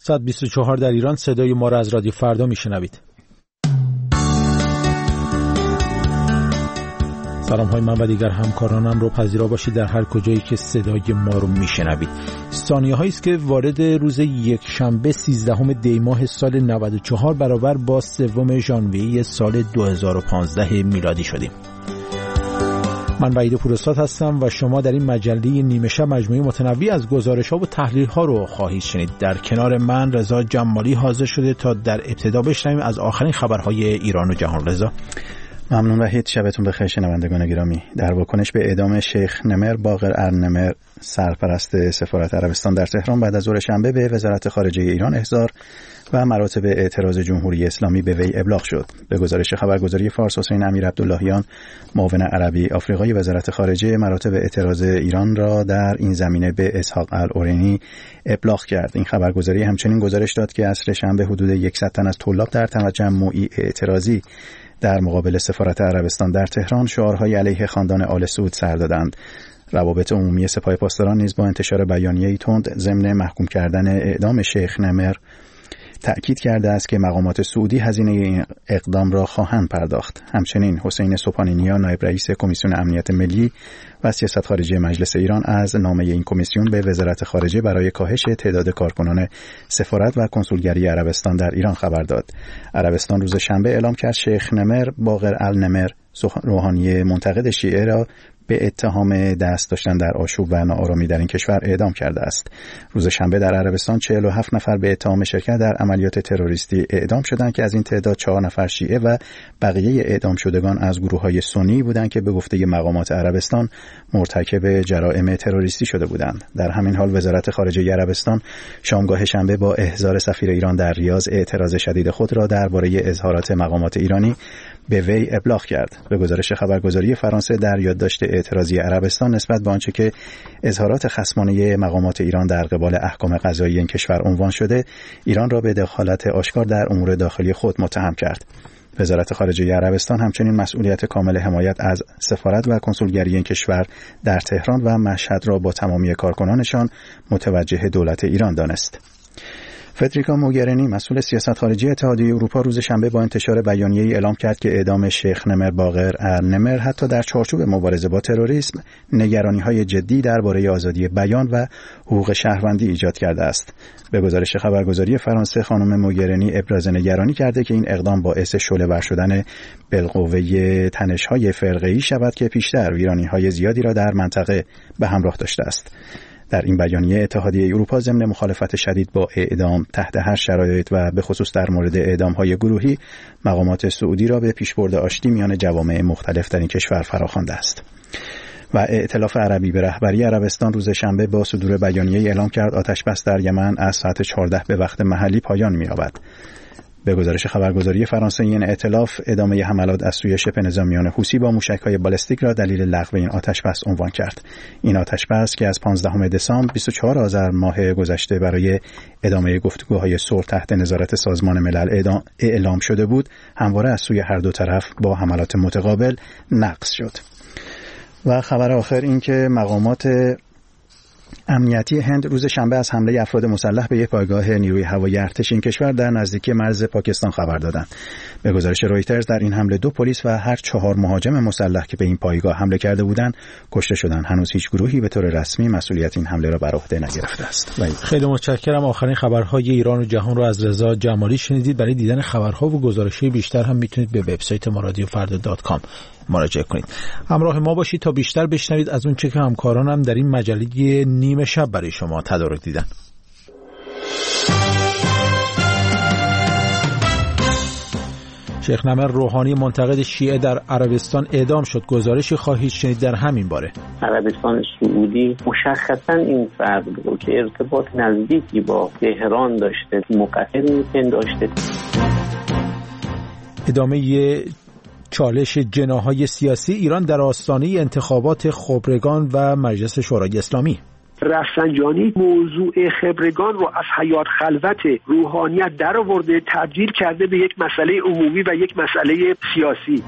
ساعت 24 در ایران صدای ما را از رادیو فردا میشنوید. سلام های من و دیگر همکارانم رو پذیرا باشید در هر کجایی که صدای ما رو میشنوید. ثانیه هایی است که وارد روز یکشنبه 13 دی ماه سال 94 برابر با 3 ژانویه سال 2015 میلادی شدیم. من وحید پوراستاد هستم و شما در این مجله نیمه شب مجموعه متنوع از گزارش‌ها و تحلیل‌ها رو خواهید شنید. در کنار من رضا جمالی حاضر شده تا در ابتدا بشنویم از آخرین خبرهای ایران و جهان. رضا. ممنون وحید، شبتون بخیر شنوندگان گرامی. در واکنش به اعدام شیخ نمر باقر النمر سرپرست سفارت عربستان در تهران بعد از ظهر شنبه به وزارت خارجه ایران احضار و مراتب اعتراض جمهوری اسلامی به وی ابلاغ شد. به گزارش خبرگزاری فارس، حسین امیر عبداللهیان معاون عربی آفریقای وزارت خارجه مراتب اعتراض ایران را در این زمینه به اسحاق العرینی ابلاغ کرد. این خبرگزاری همچنین گزارش داد که عصر شنبه حدود 100 تن از طلاب در تجمعی اعتراضی در مقابل سفارت عربستان در تهران شعارهای علیه خاندان آل سعود سر دادند. روابط عمومی سپاه پاسداران نیز با انتشار بیانیه‌ای تند ضمن محکوم کردن اعدام شیخ نمر تأکید کرده است که مقامات سعودی هزینه این اقدام را خواهند پرداخت. همچنین حسین سبحانی نایب رئیس کمیسیون امنیت ملی و سیاست خارجی مجلس ایران از نامه این کمیسیون به وزارت خارجه برای کاهش تعداد کارکنان سفارت و کنسولگری عربستان در ایران خبر داد. عربستان روز شنبه اعلام کرد شیخ نمر باقر النمر روحانی منتقد شیعه را به اتهام دست داشتن در آشوب و ناآرامی در این کشور اعدام کرده است. روز شنبه در عربستان 47 نفر به اتهام شرکت در عملیات تروریستی اعدام شدند که از این تعداد 4 نفر شیعه و بقیه اعدام شدگان از گروه‌های سنی بودند که به گفته مقامات عربستان مرتکب جرائم تروریستی شده بودند. در همین حال وزارت خارجه عربستان شامگاه شنبه با احضار سفیر ایران در ریاض اعتراض شدید خود را درباره اظهارات مقامات ایرانی به وی ابلاغ کرد. به گزارش خبرگزاری فرانسه در یادداشت اعتراضی عربستان نسبت به آنچه که اظهارات خصمانه مقامات ایران در قبال احکام قضایی این کشور عنوان شده، ایران را به دخالت آشکار در امور داخلی خود متهم کرد. وزارت خارجه عربستان همچنین مسئولیت کامل حمایت از سفارت و کنسولگری این کشور در تهران و مشهد را با تمامی کارکنانشان متوجه دولت ایران دانست. فدریکا موگرینی مسئول سیاست خارجی اتحادیه اروپا روز شنبه با انتشار بیانیه‌ای اعلام کرد که اعدام شیخ نمر باقر النمر حتی در چارچوب مبارزه با تروریسم نگرانی‌های جدی درباره آزادی بیان و حقوق شهروندی ایجاد کرده است. به گزارش خبرگزاری فرانسه خانم موگرینی ابراز نگرانی کرده که این اقدام باعث شعله‌ور شدن بالقوه تنش‌های فرقه‌ای شود که پیشتر ویرانی‌های زیادی را در منطقه به همراه داشته است. در این بیانیه اتحادیه اروپا ضمن مخالفت شدید با اعدام تحت هر شرایط و به خصوص در مورد اعدام‌های گروهی مقامات سعودی را به پیشبرد آشتی میان جوامع مختلف در این کشور فراخوانده است. و ائتلاف عربی به رهبری عربستان روز شنبه با صدور بیانیه‌ای اعلام کرد آتش‌بس در یمن از ساعت 14 به وقت محلی پایان می‌یابد. به گزارش خبرگزاری فرانسه این ائتلاف ادامه حملات از سوی شبه نظامیان حوثی با موشک‌های بالستیک را دلیل لغو این آتش‌بس عنوان کرد. این آتش‌بس که از 15 دسامبر 24 آذر ماه گذشته برای ادامه گفتگوهای صلح تحت نظارت سازمان ملل اعلام شده بود، همواره از سوی هر دو طرف با حملات متقابل نقض شد. و خبر آخر این که مقامات امنیتی هند روز شنبه از حمله افراد مسلح به یک پایگاه نیروی هوایی ارتش این کشور در نزدیکی مرز پاکستان خبر دادند. به گزارش رویترز در این حمله 2 پلیس و هر 4 مهاجم مسلح که به این پایگاه حمله کرده بودند کشته شدند. هنوز هیچ گروهی به طور رسمی مسئولیت این حمله را بر عهده نگرفته است. خیلی متشکرم. آخرین خبرهای ایران و جهان رو از رضا جمالی شنیدید. برای دیدن خبرها و گزارش‌های بیشتر هم میتونید به وبسایت ما رادیوفردا.com مراجعه کنید. همراه ما باشید تا بیشتر بشنوید از اون چه که همکارانم در این مجله نیمه شب برای شما تدارک دیدن. شیخ نمر روحانی منتقد شیعه در عربستان اعدام شد. گزارشی خواهید شنید در همین باره. عربستان سعودی مشخصا این فرد رو که ارتباط نزدیکی با تهران داشته مقصر می‌پنداشته. ادامه چالش جناح‌های سیاسی ایران در آستانه انتخابات خبرگان و مجلس شورای اسلامی. رفسنجانی موضوع خبرگان رو از حیات خلوت روحانیت در آورده، تبدیل کرده به یک مسئله عمومی و یک مسئله سیاسی.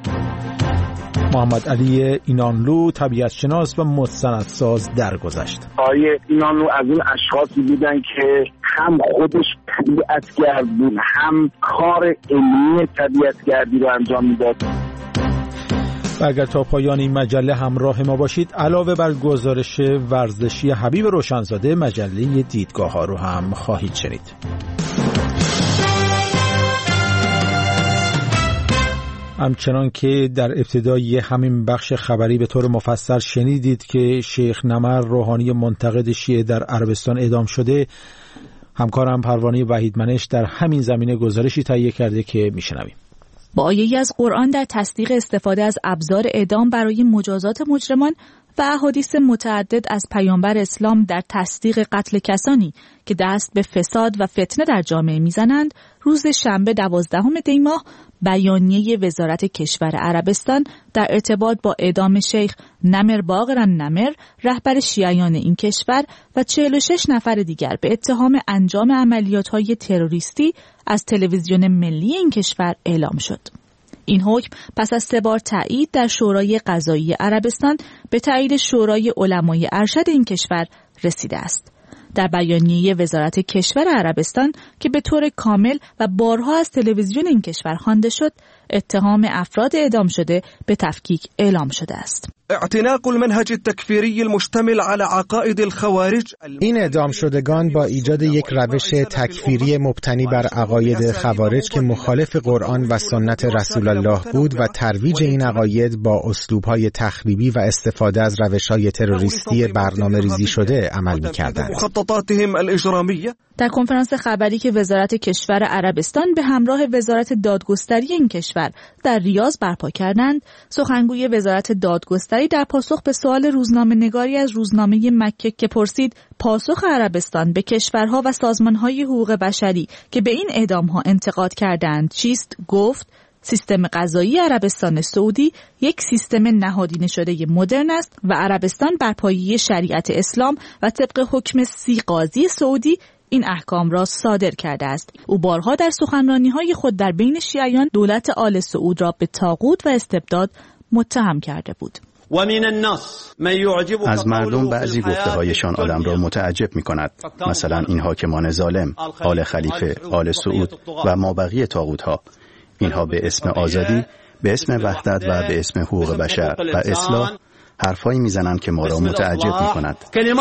محمد علی اینانلو طبیعتشناس و مستندساز درگذشت. آقای اینانلو از اون اشخاصی بودن که هم خودش طبیعت‌گرد بود، هم کار علمی طبیعت‌گردی رو انجام میداد. و اگر تا پایان این مجله همراه ما باشید، علاوه بر گزارش ورزشی حبیب روشنزاده، مجله دیدگاه ها رو هم خواهید شنید. همچنان که در ابتدای همین بخش خبری به طور مفصل شنیدید که شیخ نمر روحانی منتقد شیعه در عربستان اعدام شده، همکارم پروانه وحیدمنش در همین زمینه گزارشی تهیه کرده که میشنویم. با آیه‌ای از قرآن در تصدیق استفاده از ابزار اعدام برای مجازات مجرمان و احادیث متعدد از پیامبر اسلام در تصدیق قتل کسانی که دست به فساد و فتنه در جامعه میزنند، روز شنبه 12 دی ماه بیانیه وزارت کشور عربستان در ارتباط با اعدام شیخ نمر باقر النمر، رهبر شیعیان این کشور و 46 نفر دیگر به اتهام انجام عملیات‌های تروریستی از تلویزیون ملی این کشور اعلام شد. این حکم پس از 3 بار تایید در شورای قضایی عربستان به تایید شورای علمای ارشد این کشور رسیده است. در بیانیه وزارت کشور عربستان که به طور کامل و بارها از تلویزیون این کشور خوانده شد، اتهام افراد اعدام شده به تفکیک اعلام شده است. اعتناق المنهج التکفیری المشتمل على عقائد الخوارج. این اعدام شدگان با ایجاد یک روش تکفیری مبتنی بر عقاید خوارج که مخالف قرآن و سنت رسول الله بود و ترویج این عقاید با اسلوب‌های تخریبی و استفاده از روش‌های تروریستی برنامه‌ریزی شده عمل می‌کردند. مخططاتهم الاجرامیه. در کنفرانس خبری که وزارت کشور عربستان به همراه وزارت دادگستری این کشور در ریاض برپا کردند، سخنگوی وزارت دادگستری در پاسخ به سوال روزنامه‌نگاری از روزنامه مکه که پرسید پاسخ عربستان به کشورها و سازمان‌های حقوق بشری که به این اعدام‌ها انتقاد کردند چیست، گفت سیستم قضایی عربستان سعودی یک سیستم نهادینه شده مدرن است و عربستان بر پایه شریعت اسلام و طبق حکم 30 قاضی سعودی این احکام را صادر کرده است. او بارها در سخنرانی‌های خود در بین شیعیان دولت آل سعود را به طاغوت و استبداد متهم کرده بود. از مردم بعضی گفته‌هایشان آدم را متعجب می‌کند. مثلا این حاکمان ظالم، آل خلیفه، آل سعود و مابقی طاغوت‌ها، اینها به اسم آزادی، به اسم وحدت و به اسم حقوق بشر و اصلاح حرفایی میزنند که ما را متعجب می‌کند.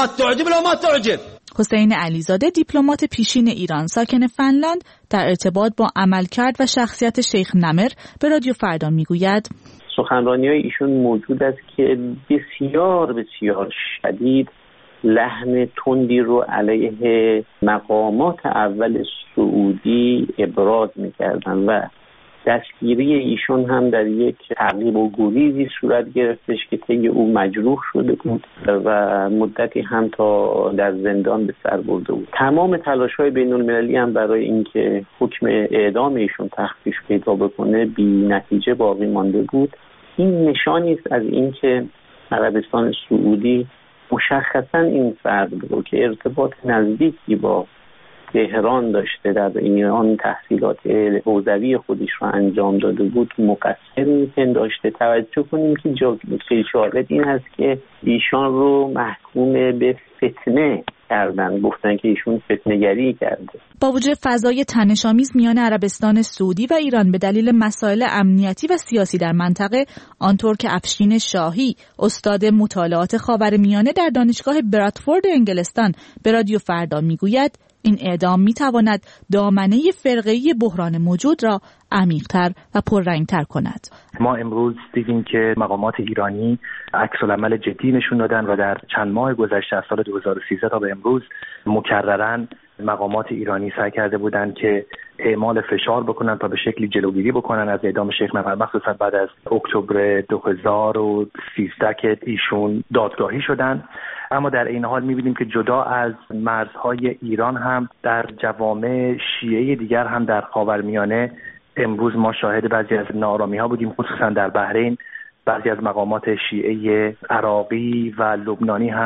حسین علیزاده، دیپلمات پیشین ایران ساکن فنلاند، در ارتباط با عملکرد و شخصیت شیخ نمر به رادیو فردا میگوید سخنرانی‌های ایشون موجود است که بسیار بسیار شدید لحن تندی رو علیه مقامات اول سعودی ابراز می‌کردن و دستگیری ایشون هم در یک تعقیب و گریزی صورت گرفتش که طی او مجروح شده بود و مدتی هم تا در زندان به سر برده بود. تمام تلاش‌های بین‌المللی هم برای اینکه حکم اعدام ایشون تخفیف پیدا بکنه بی نتیجه باقی مانده بود. این نشانی است از اینکه عربستان سعودی مشخصاً این فرد رو که ارتباط نزدیکی با تهران داشته در ایران تحصیلات حوزوی خودش رو انجام داده بود مقصر می‌پنداشته. توجه کنیم که شاهد این هست که ایشان رو محکوم به فتنه کردن، گفتن که ایشون فتنه‌گری کرده. با وجود فضای تنش‌آمیز میان عربستان سعودی و ایران به دلیل مسائل امنیتی و سیاسی در منطقه، آنطور که افشین شاهی، استاد مطالعات خاورمیانه در دانشگاه برادفورد انگلستان به رادیو فردا میگوید، این اعدام میتواند دامنه فرقه‌ای بحران موجود را عمیق‌تر و پررنگ‌تر کند. ما امروز دیدیم که مقامات ایرانی عکس‌العمل جدی نشون دادن و در چند ماه گذشته از سال 2013 تا به امروز مکرراً مقامات ایرانی سعی کرده بودند که اعمال فشار بکنن تا به شکلی جلوگیری بکنن از اعدام شیخ نمر، مخصوصا بعد از اکتبر 2013 که ایشون دادگاهی شدن. اما در این حال می‌بینیم که جدا از مرزهای ایران هم در جوامع شیعه دیگر هم در خاورمیانه امروز ما شاهد بعضی از ناآرامی‌ها بودیم، خصوصا در بحرین. بعضی از مقامات شیعه عراقی و لبنانی هم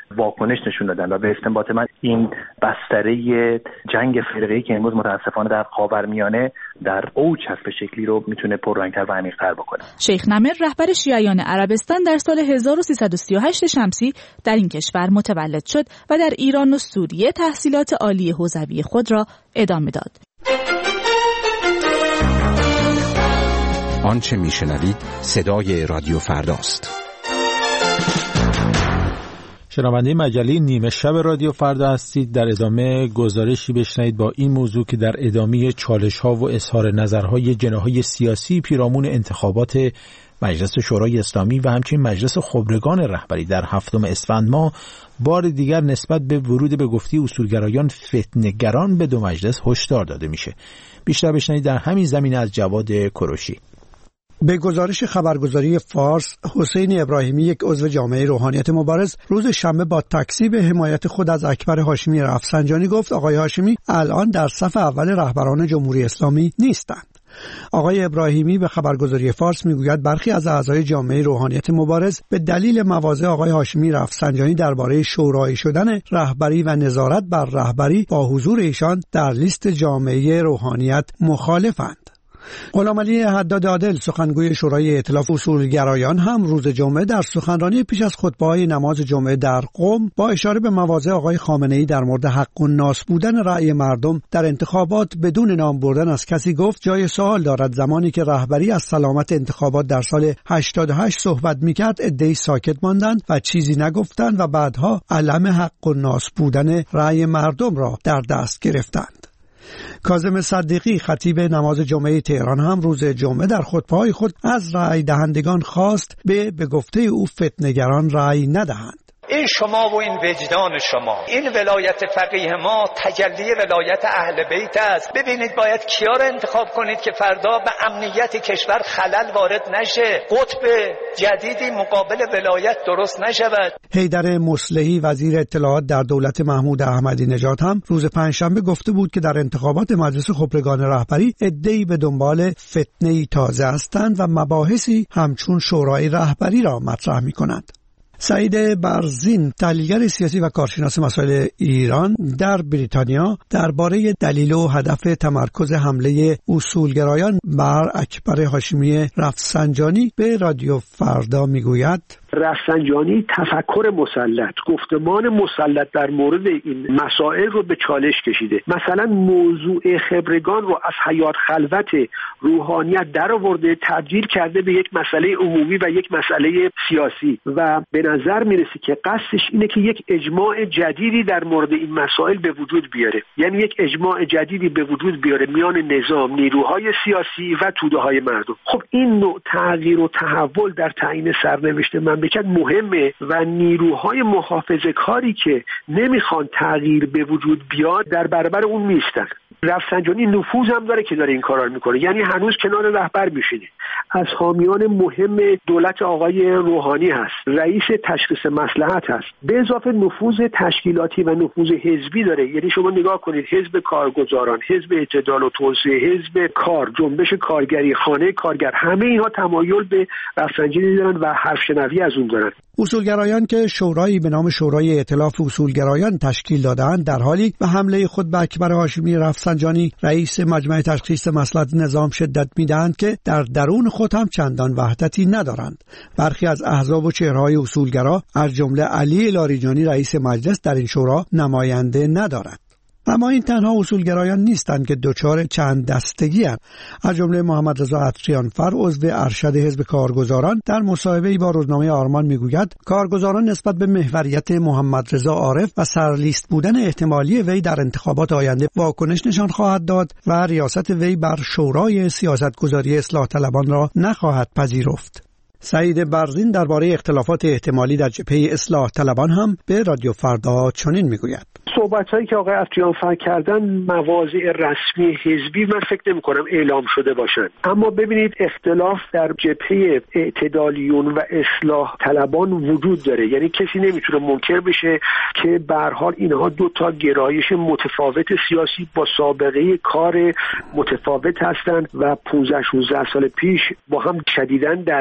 واکنش نشون دادن و به استنباط من این بستره جنگ فرقه‌ای که امروز متاسفانه در خاورمیانه در اوج هست به شکلی رو میتونه پررنگ‌تر و عمیق‌تر بکنه. شیخ نمر رهبر شیعیان عربستان در سال 1338 شمسی در این کشور متولد شد و در ایران و سوریه تحصیلات عالی حوزوی خود را ادامه داد. آنچه میشنوید صدای رادیو فرداست. شنونده مجله نیمه شب رادیو فردا هستید. در ادامه گزارشی بشنوید با این موضوع که در ادامه چالش‌ها و اظهار نظرهای جناح‌های سیاسی پیرامون انتخابات مجلس شورای اسلامی و همچنین مجلس خبرگان رهبری در 7 اسفند ماه بار دیگر نسبت به ورود به گفته اصولگرایان فتنه‌گران به دو مجلس هشدار داده میشه. بیشتر بشنوید در همین زمینه از جواد کوروشی. به گزارش خبرگزاری فارس، حسین ابراهیمی، یک عضو جامعه روحانیت مبارز، روز شنبه با تکذیب حمایت خود از اکبر هاشمی رفسنجانی گفت آقای هاشمی الان در صف اول رهبران جمهوری اسلامی نیستند. آقای ابراهیمی به خبرگزاری فارس میگوید برخی از اعضای جامعه روحانیت مبارز به دلیل مواضع آقای هاشمی رفسنجانی درباره شورایی شدن رهبری و نظارت بر رهبری با حضور ایشان در لیست جامعه روحانیت مخالفند. غلامعلی حداد عادل، سخنگوی شورای ائتلاف اصولگرایان، هم روز جمعه در سخنرانی پیش از خطبه‌های نماز جمعه در قم با اشاره به مواضع آقای خامنه‌ای در مورد حق و ناس بودن رأی مردم در انتخابات بدون نام بردن از کسی گفت جای سوال دارد زمانی که رهبری از سلامت انتخابات در سال 88 صحبت می‌کرد عده‌ای ساکت ماندند و چیزی نگفتند و بعدها علم حق و ناس بودن رأی مردم را در دست گرفتند. کاظم صدیقی، خطیب نماز جمعه تهران، هم روز جمعه در خطبه‌های خود از رأی دهندگان خواست به گفته او فتنه‌گران رأی ندهند. این شما و این وجدان شما، این ولایت فقیه ما تجلی ولایت اهل بیت است. ببینید باید کیا رو انتخاب کنید که فردا به امنیت کشور خلل وارد نشه، قطب جدیدی مقابل ولایت درست نشود. حیدر مصلحی، وزیر اطلاعات در دولت محمود احمدی نژاد، هم روز پنجشنبه گفته بود که در انتخابات مجلس خبرگان رهبری عده‌ای به دنبال فتنه‌ای تازه هستند و مباحثی همچون شورای رهبری را مطرح می‌کنند. سعید برزین، تحلیلگر سیاسی و کارشناس مسائل ایران در بریتانیا، درباره دلیل و هدف تمرکز حمله اصولگرایان بر اکبر هاشمی رفسنجانی به رادیو فردا میگوید رفسنجانی تفکر مسلط، گفتمان مسلط در مورد این مسائل رو به چالش کشیده. مثلا موضوع خبرگان رو از حیات خلوت روحانیت در آورده، تبدیل کرده به یک مسئله عمومی و یک مسئله سیاسی و به نظر میرسه که قصدش اینه که یک اجماع جدیدی در مورد این مسائل به وجود بیاره، یعنی یک اجماع جدیدی به وجود بیاره میان نظام، نیروهای سیاسی و توده‌های مردم. خب این نوع تغییر و تحول در تعیین سرنوشت مملکت مهمه و نیروهای محافظه کاری که نمیخوان تغییر به وجود بیاد در برابر اون میستن. رفسنجانی نفوذ هم داره که داره این کارا رو میکنه، یعنی هنوز کنار رهبر میشینه، از حامیان مهم دولت آقای روحانی هست، رئیس تشخیص مصلحت هست، به اضافه نفوذ تشکیلاتی و نفوذ حزبی داره. یعنی شما نگاه کنید حزب کارگزاران، حزب اعتدال و توسعه، حزب کار، جنبش کارگری، خانه کارگر، همه اینها تمایل به رفسنجانی دارن و حرف شنوی از اون دارن. اصولگرایان که شورایی به نام شورای ائتلاف اصولگرایان تشکیل دادند در حالی به حمله خود به اکبر هاشمی رفسنجانی رئیس مجمع تشخیص مصلحت نظام شدت میدهند که در درون خود هم چندان وحدتی ندارند. برخی از احزاب و چهره‌های اصولگرا از جمله علی لاریجانی رئیس مجلس در این شورا نماینده ندارد. اما این تنها اصولگرایان نیستند که دچار چند دستگی هستند. از جمله محمد رضا عطریانفر، عضو ارشد حزب کارگزاران، در مصاحبه‌ای با روزنامه آرمان میگوید کارگزاران نسبت به محوریت محمد رضا عارف و سرلیست بودن احتمالی وی در انتخابات آینده واکنش نشان خواهد داد و ریاست وی بر شورای سیاستگذاری اصلاح طلبان را نخواهد پذیرفت. سعید برزین درباره اختلافات احتمالی در جبهه اصلاح طلبان هم به رادیو فردا چنین میگوید: صحبت‌هایی که آقای عطریانفر کردن مواضع رسمی حزبی من فکر نمی‌کنم اعلام شده باشند، اما ببینید اختلاف در جبهه اعتدالیون و اصلاح طلبان وجود داره. یعنی کسی نمیتونه منکر بشه که به هر حال اینها دو تا گرایش متفاوت سیاسی با سابقه کار متفاوت هستند و 15-16 سال پیش با هم شدیداً درگیر بودند.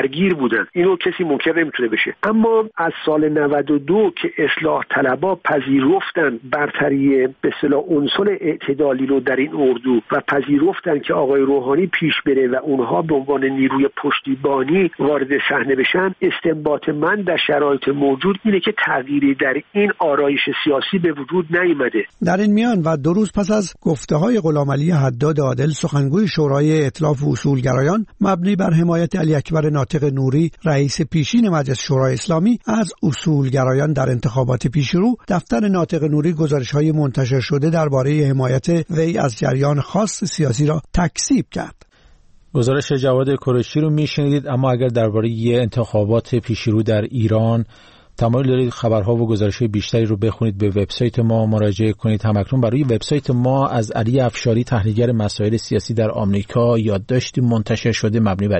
بودن، اینو کسی منکر نمیتونه بشه. اما از سال 92 که اصلاح طلبها پذیرفتن برتری به اصطلاح عنصر اعتدالی رو در این اردو و پذیرفتن که آقای روحانی پیش بره و اونها به عنوان نیروی پشتیبانی وارد صحنه بشن، استنباط من در شرایط موجود اینه که تغییری در این آرایش سیاسی به وجود نیامده. در این میان و 2 روز پس از گفته‌های غلامعلی حداد عادل سخنگوی شورای ائتلاف اصولگرایان مبنی بر حمایت علی اکبر ناطق نوری رئیس پیشین مجلس شورای اسلامی از اصولگرایان در انتخابات پیشرو، دفتر ناطق نوری گزارش‌های منتشر شده درباره حمایت وی از جریان خاص سیاسی را تکذیب کرد. گزارش جواد کرشی رو میشنیدید. اما اگر درباره انتخابات پیشرو در ایران تمایل دارید خبرها و گزارش‌های بیشتری رو بخونید، به وبسایت ما مراجعه کنید. همکنون برای وبسایت ما از علی افشاری تحلیلگر مسائل سیاسی در آمریکا یادداشتی منتشر شده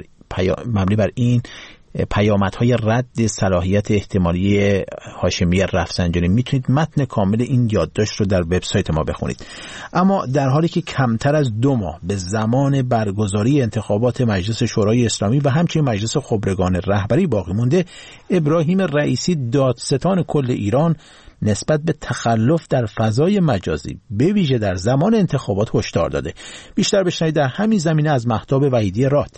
مبنی بر این پیامدهای رد صلاحیت احتمالی هاشمی رفسنجانی. میتونید متن کامل این یادداشت رو در وبسایت ما بخونید. اما در حالی که کمتر از 2 ماه به زمان برگزاری انتخابات مجلس شورای اسلامی و همچنین مجلس خبرگان رهبری باقی مونده، ابراهیم رئیسی دادستان کل ایران نسبت به تخلف در فضای مجازی به ویژه در زمان انتخابات هشدار داده. بیشتر بشنوید در همین زمینه از مهتاب وحیدی راد.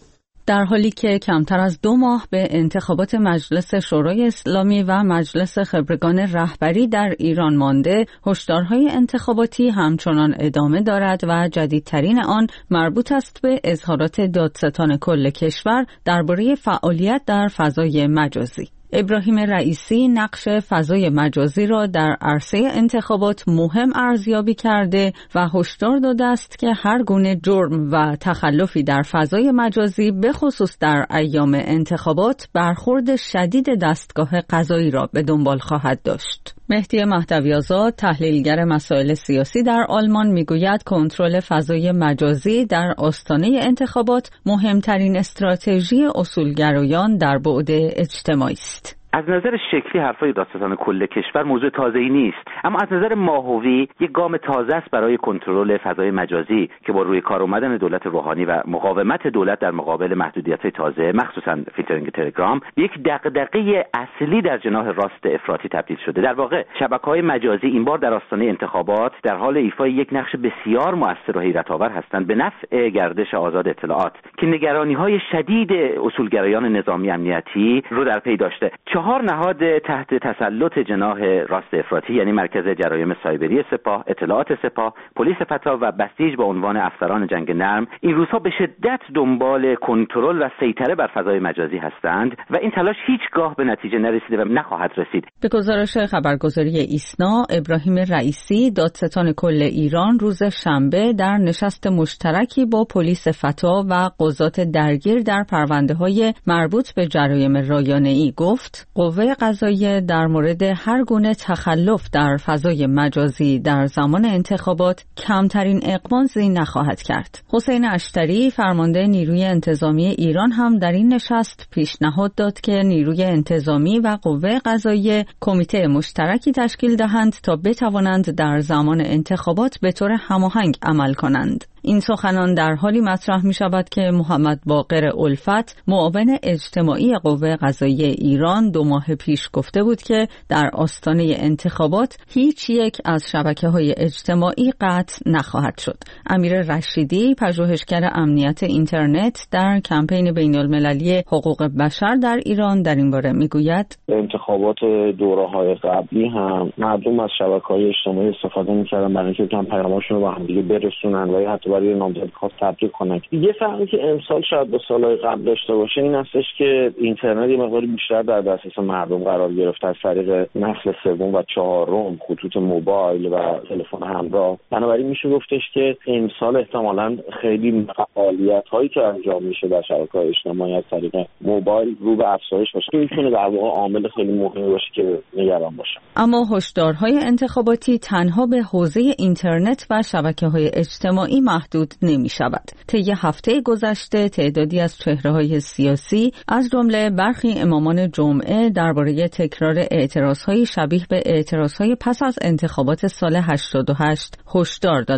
در حالی که کمتر از 2 ماه به انتخابات مجلس شورای اسلامی و مجلس خبرگان رهبری در ایران مانده، هشدارهای انتخاباتی همچنان ادامه دارد و جدیدترین آن مربوط است به اظهارات دادستان کل کشور درباره فعالیت در فضای مجازی. ابراهیم رئیسی نقش فضای مجازی را در عرصه انتخابات مهم ارزیابی کرده و هشدار داده است که هر گونه جرم و تخلفی در فضای مجازی به خصوص در ایام انتخابات برخورد شدید دستگاه قضایی را به دنبال خواهد داشت. مهدی مهدوی‌آزاد تحلیلگر مسائل سیاسی در آلمان میگوید کنترل فضای مجازی در آستانه انتخابات مهمترین استراتژی اصولگرایان در بعد اجتماعی است. از نظر شکلی حرفای دادستان کل کشور موضوع تازه‌ای نیست، اما از نظر ماهوی یک گام تازه است برای کنترل فضای مجازی که با روی کار آمدن دولت روحانی و مقاومت دولت در مقابل محدودیت‌های تازه، مخصوصا فیلترینگ تلگرام، یک دغدغه اصلی در جناح راست افراطی تبدیل شده. در واقع شبکه‌های مجازی این بار در آستانه انتخابات در حال ایفای یک نقش بسیار مؤثر و حیرت‌آور هستند به نفع گردش آزاد اطلاعات که نگرانی‌های شدید اصولگرایان نظامی امنیتی رو در پی داشته. 4 نهاد تحت تسلط جناح راست افراطی، یعنی مرکز جرایم سایبری سپاه، اطلاعات سپاه، پلیس فتا و بسیج با عنوان افسران جنگ نرم، این روزها به شدت دنبال کنترل و سیطره بر فضای مجازی هستند و این تلاش هیچگاه به نتیجه نرسیده و نخواهد رسید. به گزارش خبرگزاری ایسنا، ابراهیم رئیسی دادستان کل ایران روز شنبه در نشست مشترکی با پلیس فتا و قضات درگیر در پرونده‌های مربوط به جرایم رایانه‌ای گفت قوه قضاییه در مورد هر گونه تخلف در فضای مجازی در زمان انتخابات کمترین اقدامی نخواهد کرد. حسین اشتری فرمانده نیروی انتظامی ایران هم در این نشست پیشنهاد داد که نیروی انتظامی و قوه قضاییه کمیته مشترکی تشکیل دهند تا بتوانند در زمان انتخابات به طور هماهنگ عمل کنند. این سخنان در حالی مطرح می شود که محمد باقر الفت معاون اجتماعی قوه قضاییه ایران 2 ماه پیش گفته بود که در آستانه انتخابات هیچ یک از شبکه‌های اجتماعی قطع نخواهد شد. امیر رشیدی پژوهشگر امنیت اینترنت در کمپین بین‌المللی حقوق بشر در ایران در این باره میگوید انتخابات دوره‌های قبلی هم مردم از شبکه‌های اجتماعی استفاده می‌کردن برای اینکه پیام‌هاشون رو با هم دیگه برسونن و حتی برای نامزد خاص تبلیغ کنن. یه فرقی که امسال شاید با سال‌های قبل داشته باشه این هستش که اینترنت یه مقدار بیشتر در دسترس مردم قرار گرفت از طریق نسل 3 و 4 خطوط موبایل و تلفن همراه. بنابراین میشه گفتش که امسال احتمالاً خیلی فعالیت‌هایی که انجام میشه در شبکه‌های اجتماعی از طریق موبایل رو به افزایش باشه. این میتونه در واقع عامل خیلی مهمی باشه که نگران باشه. اما هشدارهای انتخاباتی تنها به حوزه اینترنت و شبکه‌های اجتماعی محدود نمی شود. طی هفته گذشته تعدادی از چهره‌های سیاسی از جمله برخی امامان جمعه درباره تکرار اعتراض‌های شبیه به اعتراض‌های پس از انتخابات سال 88 هشدار دادند.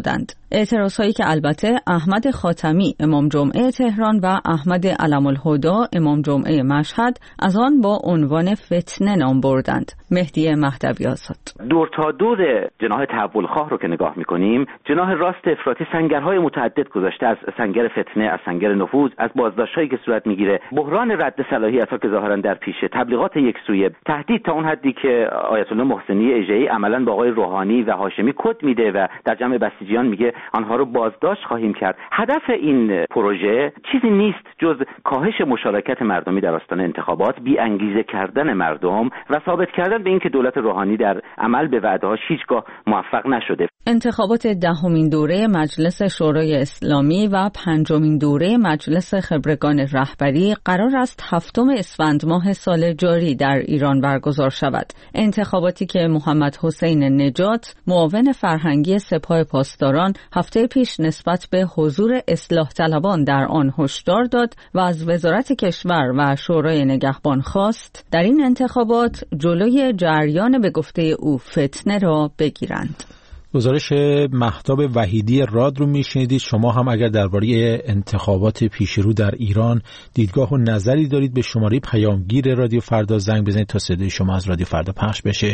اعتراضهایی که البته احمد خاتمی امام جمعه تهران و احمد علم الهدی امام جمعه مشهد از آن با عنوان فتنه نام بردند. مهدی مهدوی آزاد: دور تا دور جناح تحولخواه رو که نگاه می‌کنیم، جناح راست افراطی سنگرهای متعدد گذاشته، از سنگر فتنه، از سنگر نفوذ، از بازداشت‌هایی که صورت می‌گیره، بحران رد صلاحیت‌ها که ظاهراً در پیشه، تبلیغات یکسویه، تهدید تا اون حدی که آیت الله محسنی اژه‌ای عملاً با آقای روحانی و هاشمی کد میده و در جمع بسیجیان میگه آنها رو بازداشت خواهیم کرد. هدف این پروژه چیزی نیست جز کاهش مشارکت مردمی در آستان انتخابات، بی انگیزه کردن مردم و ثابت کردن به اینکه دولت روحانی در عمل به وعده‌هاش هیچگاه موفق نشده. انتخابات 10مین دوره مجلس شورای اسلامی و 5مین دوره مجلس خبرگان رهبری قرار است 7 اسفند ماه سال جاری در ایران برگزار شود. انتخاباتی که محمد حسین نجات، معاون فرهنگی سپاه پاسداران، هفته پیش نسبت به حضور اصلاح طلبان در آن هشدار داد و از وزارت کشور و شورای نگهبان خواست در این انتخابات جلوی جریان به گفته او فتنه را بگیرند. گزارش مهتاب وحیدی راد رو میشنیدید. شما هم اگر درباره انتخابات پیشرو در ایران دیدگاه و نظری دارید به شماره پیامگیر رادیو فردا زنگ بزنید تا صدای شما از رادیو فردا پخش بشه.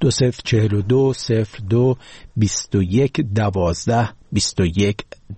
2042 02 21 12 21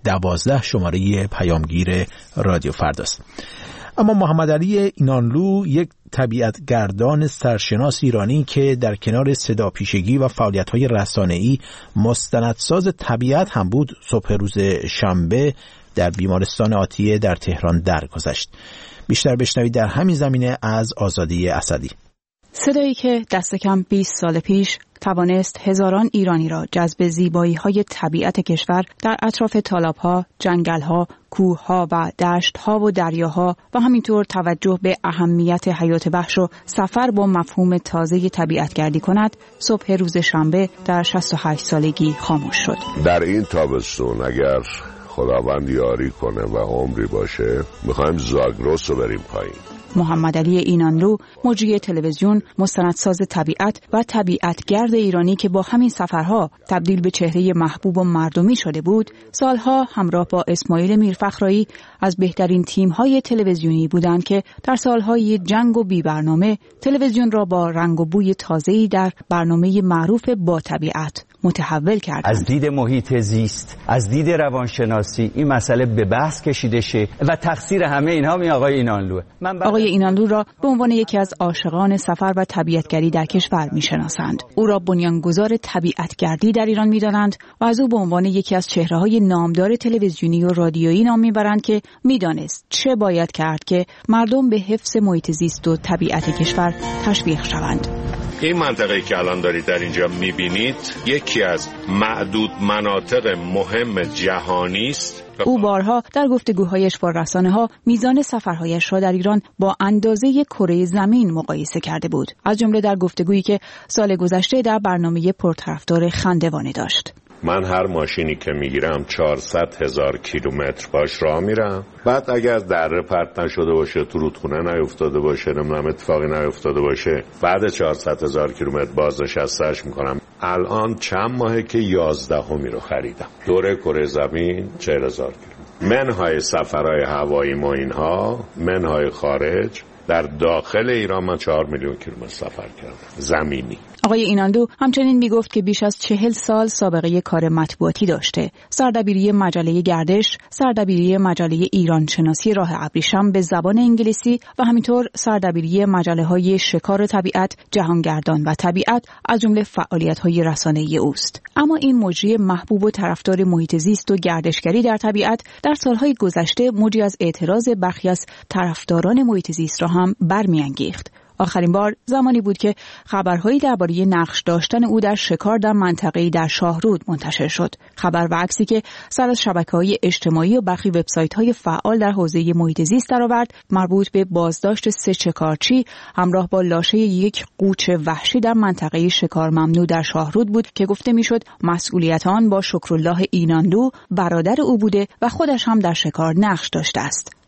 12 شماره پیامگیر رادیو فرداست. اما محمد علی اینانلو، یک طبیعتگردان سرشناس ایرانی که در کنار صداپیشگی و فعالیت‌های رسانه‌ای مستندساز طبیعت هم بود، صبح روز شنبه در بیمارستان آتیه در تهران درگذشت. بیشتر بشنوید در همین زمینه از آزادی اسدی. صدایی که دست کم 20 سال پیش توانست هزاران ایرانی را جذب زیبایی‌های طبیعت کشور در اطراف تالاب‌ها، جنگل‌ها، کوه‌ها و دشت‌ها و دریاها و همینطور توجه به اهمیت حیات وحش و سفر با مفهوم تازه طبیعتگردی کند، صبح روز شنبه در 68 سالگی خاموش شد. در این تابستون اگر خداوند یاری کنه و عمری باشه، می‌خوایم زاگرس رو بریم پایین. محمد علی اینانلو، مجری تلویزیون، مستندساز طبیعت و طبیعتگرد ایرانی که با همین سفرها تبدیل به چهره محبوب و مردمی شده بود، سالها همراه با اسماعیل میرفخرایی از بهترین تیم‌های تلویزیونی بودند که در سالهای جنگ و بی برنامه تلویزیون را با رنگ و بوی تازه‌ای در برنامه معروف با طبیعت متحول کردند. از دید محیط زیست، از دید روانشناسی این مسئله به بحث کشیده شه و تقصیر همه اینها می آقای اینانلوه. آقای اینانلو را به عنوان یکی از عاشقان سفر و طبیعتگری در کشور میشناسند. او را بنیانگذار طبیعتگردی در ایران میدانند و از او به عنوان یکی از چهره‌های نامدار تلویزیونی و رادیویی نام میبرند که میدانست چه باید کرد که مردم به حفظ محیط زیست و طبیعت کشور تشویق شوند. این منطقه‌ای که الان دارید در اینجا می‌بینید یکی از معدود مناطق مهم جهانی است. او بارها در گفتگوهایش با رسانه‌ها میزان سفرهایش را در ایران با اندازه کره زمین مقایسه کرده بود، از جمله در گفتگویی که سال گذشته در برنامه پرطرفدار خندوانه داشت. من هر ماشینی که میگیرم 400,000 کیلومتر باش راه میرم، بعد اگر دره پرت نشده باشه، تو رودخونه نیفتاده باشه، نمیدونم اتفاقی نیفتاده باشه، بعد 400,000 کیلومتر بازنشسته‌اش میکنم. الان چند ماهه که 11می رو خریدم. دوره کره زمین 40,000 کیلومتر. منهای سفرهای هوایی ما اینها، منهای خارج، در داخل ایران من 4 میلیون کیلومتر سفر کردم زمینی. آقای اینانلو همچنین میگفت که بیش از 40 سال سابقه کار مطبوعاتی داشته. سردبیری مجله گردش، سردبیری مجله ایران شناسی راه ابریشم به زبان انگلیسی و همینطور سردبیری مجله‌های شکار طبیعت، جهانگردان و طبیعت از جمله فعالیت‌های رسانه‌ای اوست. اما این مجری محبوب و طرفدار محیط زیست و گردشگری در طبیعت در سالهای گذشته موجی از اعتراض برخی از طرفداران محیط زیست را هم برمی‌انگیخت. آخرین بار زمانی بود که خبرهایی درباره نقش داشتن او در شکار در منطقه‌ای در شاهرود منتشر شد. خبر و عکسی که سر از شبکه‌های اجتماعی و برخی وبسایت‌های فعال در حوزه محیط زیست درآورد، مربوط به بازداشت 3 شکارچی همراه با لاشه یک قوچ وحشی در منطقه شکار ممنوع در شاهرود بود که گفته میشد مسئولیت آن با شکرالله اینانلو برادر او بوده و خودش هم در شکار نقش داشته است.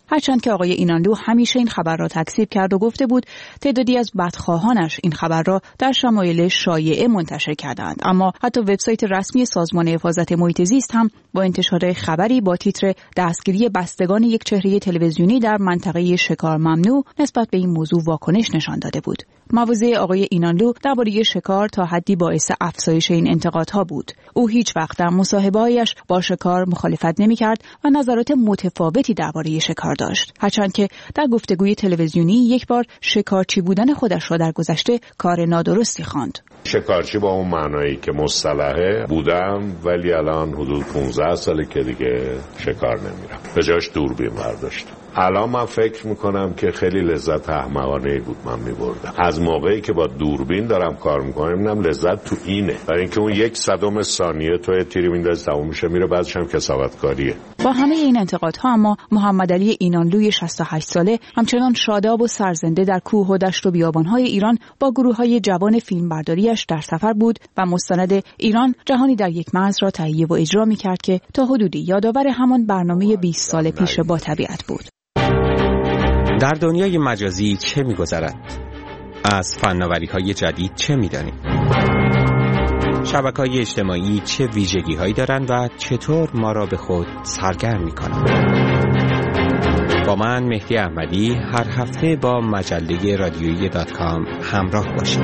هرچند که آقای اینانلو همیشه این خبر را تکذیب کرد و گفته بود تعدادی از بدخواهانش این خبر را در شمایل شایعه منتشر کردند، اما حتی وبسایت رسمی سازمان حفاظت محیط زیست هم با انتشار خبری با تیتر دستگیری بستگان یک چهره تلویزیونی در منطقه شکار ممنوع نسبت به این موضوع واکنش نشان داده بود. مواضع آقای اینانلو درباره شکار تا حدی باعث افزایش این انتقادها بود. او هیچ وقت در مصاحبه‌هایش با شکار مخالفت نمی‌کرد و نظرات متفاوتی درباره شکار داشت، هرچند که در گفتگوی تلویزیونی یک بار شکارچی بودن خودش را در گذشته کار نادرستی خواند. شکارچی با اون معنایی که مصطلحه بودم، ولی الان حدود 15 ساله که دیگه شکار نمیرم، به جاش دوربین برداشتم. الان من فکر میکنم که خیلی لذت احمقانه‌ای بود من میبردم. از موقعی که با دوربین دارم کار میکنم میبینم لذت تو اینه، برای اینکه اون 1/100 ثانیه تو تیری میندازی تموم میشه میره، بعدش هم کسافتکاریه. با همه این انتقادها اما محمد علی اینانلوی 68 ساله همچنان شاداب و سرزنده در کوه و دشت و بیابان‌های ایران با گروه‌های جوان فیلمبرداریش در سفر بود و مستند ایران جهانی در یک مرز را تهیه و اجرا می‌کرد که تا حدودی یادآور همان برنامه 20 سال پیش با طبیعت بود. در دنیای مجازی چه می‌گذرد؟ از فناوری‌های جدید چه می‌دانیم؟ شبکه‌های اجتماعی چه ویژگی‌هایی دارند و چطور ما را به خود سرگرم می‌کنند؟ با من مهدی احمدی هر هفته با مجله رادیویی .com همراه باشید.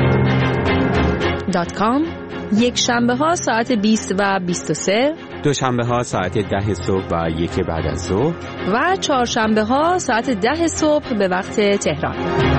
.com یک شنبه ها ساعت 20 و 23، دوشنبه ها ساعت 10 صبح و 1 بعد از ظهر و چهارشنبه ها ساعت 10 صبح به وقت تهران.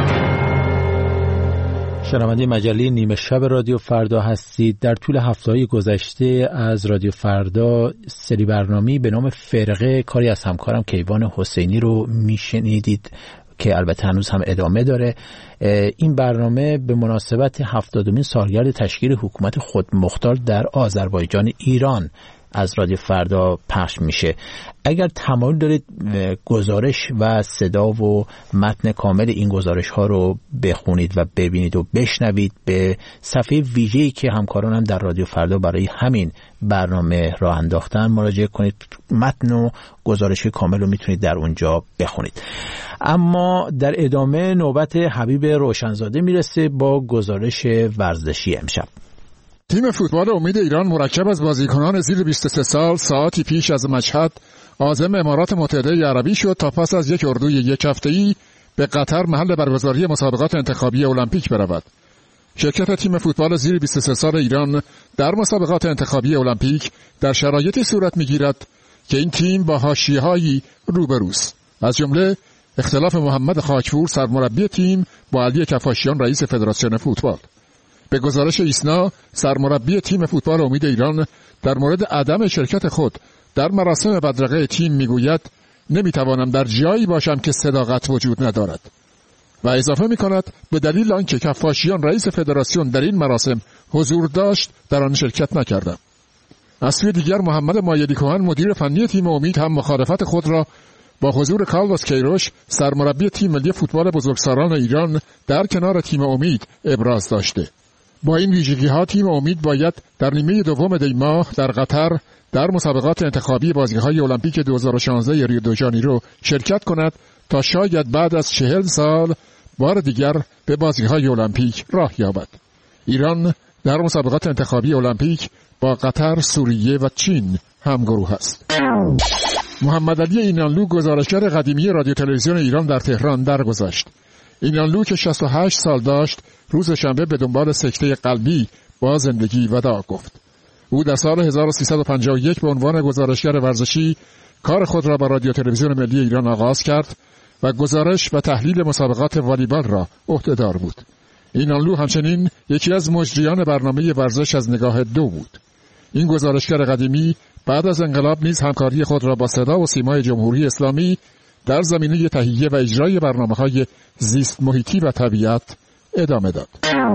شنونده مجله نیمه شب رادیو فردا هستید. در طول هفته‌های گذشته از رادیو فردا سری برنامه‌ای به نام فرقه، کاری از همکارم کیوان حسینی رو میشنیدید که البته هنوز هم ادامه داره. این برنامه به مناسبت 70مین سالگرد تشکیل حکومت خودمختار در آذربایجان ایران از رادیو فردا پخش میشه. اگر تمایل دارید گزارش و صدا و متن کامل این گزارش ها رو بخونید و ببینید و بشنوید، به صفحه ویژه‌ای که همکارانم در رادیو فردا برای همین برنامه راه انداختن مراجعه کنید. متن و گزارش کامل رو میتونید در اونجا بخونید. اما در ادامه نوبت حبیب روشنزاده میرسه با گزارش ورزشی امشب. تیم فوتبال امید ایران مرکب از بازیکنان زیر 23 سال ساعتی پیش از مشهد عازم امارات متحده عربی شد تا پس از یک اردوی یک هفته‌ای به قطر محل برگزاری مسابقات انتخابی المپیک برود. شرکت تیم فوتبال زیر 23 سال ایران در مسابقات انتخابی المپیک در شرایطی صورت می‌گیرد که این تیم با حاشیه‌هایی روبروست، از جمله اختلاف محمد خاکپور سرمربی تیم با علی کفاشیان رئیس فدراسیون فوتبال. به گزارش ایسنا، سرمربی تیم فوتبال امید ایران در مورد عدم شرکت خود در مراسم بدرقه تیم میگوید نمیتوانم در جایی باشم که صداقت وجود ندارد و اضافه میکند به دلیل آنکه کفاشیان رئیس فدراسیون در این مراسم حضور داشت در آن شرکت نکردم. از سوی دیگر محمد مایلی کوهن مدیر فنی تیم امید هم مخالفت خود را با حضور کارلوس کیروش سرمربی تیم ملی فوتبال بزرگسالان ایران در کنار تیم امید ابراز داشته. با این ویژگی‌ها تیم امید باید در نیمه دوم دی ماه در قطر در مسابقات انتخابی بازی‌های المپیک 2016 ریو دو ژانیرو شرکت کند تا شاید بعد از 40 سال بار دیگر به بازی‌های المپیک راه یابد. ایران در مسابقات انتخابی المپیک با قطر، سوریه و چین همگروه است. محمد علی اینانلو گزارشگر قدیمی رادیو تلویزیون ایران در تهران درگذشت. اینانلو که 68 سال داشت روز شنبه به دنبال سکته قلبی با زندگی وداع گفت. او در سال 1351 به عنوان گزارشگر ورزشی کار خود را با رادیو تلویزیون ملی ایران آغاز کرد و گزارش و تحلیل مسابقات والیبال را عهده‌دار بود. اینانلو همچنین یکی از مجریان برنامه ورزش از نگاه دو بود. این گزارشگر قدیمی بعد از انقلاب نیز همکاری خود را با صدا و سیمای جمهوری اسلامی در زمینه تهیه و اجرای برنامه‌های زیست محیطی و طبیعت ادامه داد.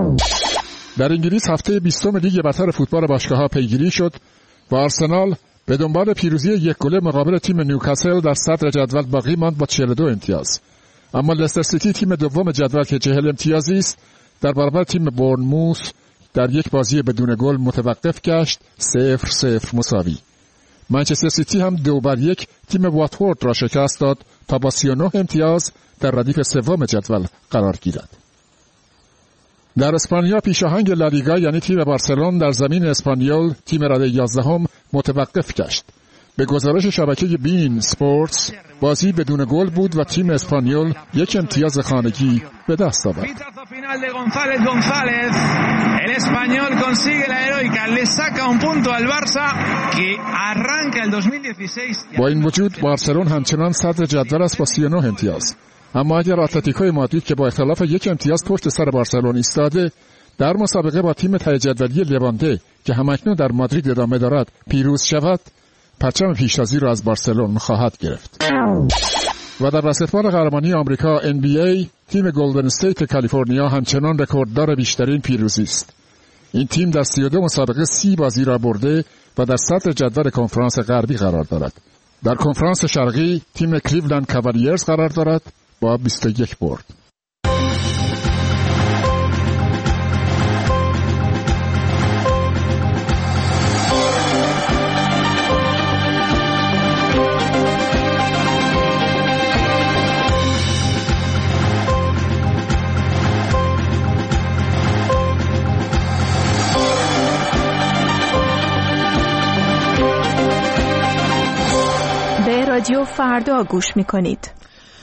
در انگلیس هفته 20 لیگ برتر فوتبال باشگاه‌ها پیگیری شد و آرسنال به دنبال پیروزی 1-0 مقابل تیم نیوکاسل در صدر جدول باقی ماند با 42 امتیاز. اما لستر سیتی تیم دوم جدول که 40 امتیازی است در برابر تیم بورنموث در یک بازی بدون گل متوقف گشت 0-0 مساوی. منچستر سیتی هم 2-1 تیم واتفورد را شکست داد تا با 39 امتیاز در ردیف سوم جدول قرار گیرد. در اسپانیا پیشاهنگ لالیگا یعنی تیم بارسلون در زمین اسپانیول تیم رده 11 متوقف گشت. به گزارش شبکه بین سپورتس بازی بدون گل بود و تیم اسپانیول 1 امتیاز خانگی به دست آورد. El español consigue la heroica, le saca un punto al Barça que arranca el 2016. با این وجود بارسلون همچنان صدر جدول است با 39 امتیاز. اما اگر اتلتیکو مادرید که با اختلاف 1 امتیاز پشت سر بارسلون ایستاده در مسابقه با تیم ته جدولی لوانته که همکنون در مادرید ادامه دارد پیروز شود، پرچم پیشتازی را از بارسلون خواهد گرفت. و در بسکتبال قهرمانی آمریکا NBA تیم گلدن استیت کالیفرنیا همچنان رکورددار بیشترین پیروزی است. این تیم در 32 مسابقه 30 بازی را برده و در صدر جدول کنفرانس غربی قرار دارد. در کنفرانس شرقی تیم کلیولند کاوالیرز قرار دارد با 21 برد. رادیو فردا گوش میکنید.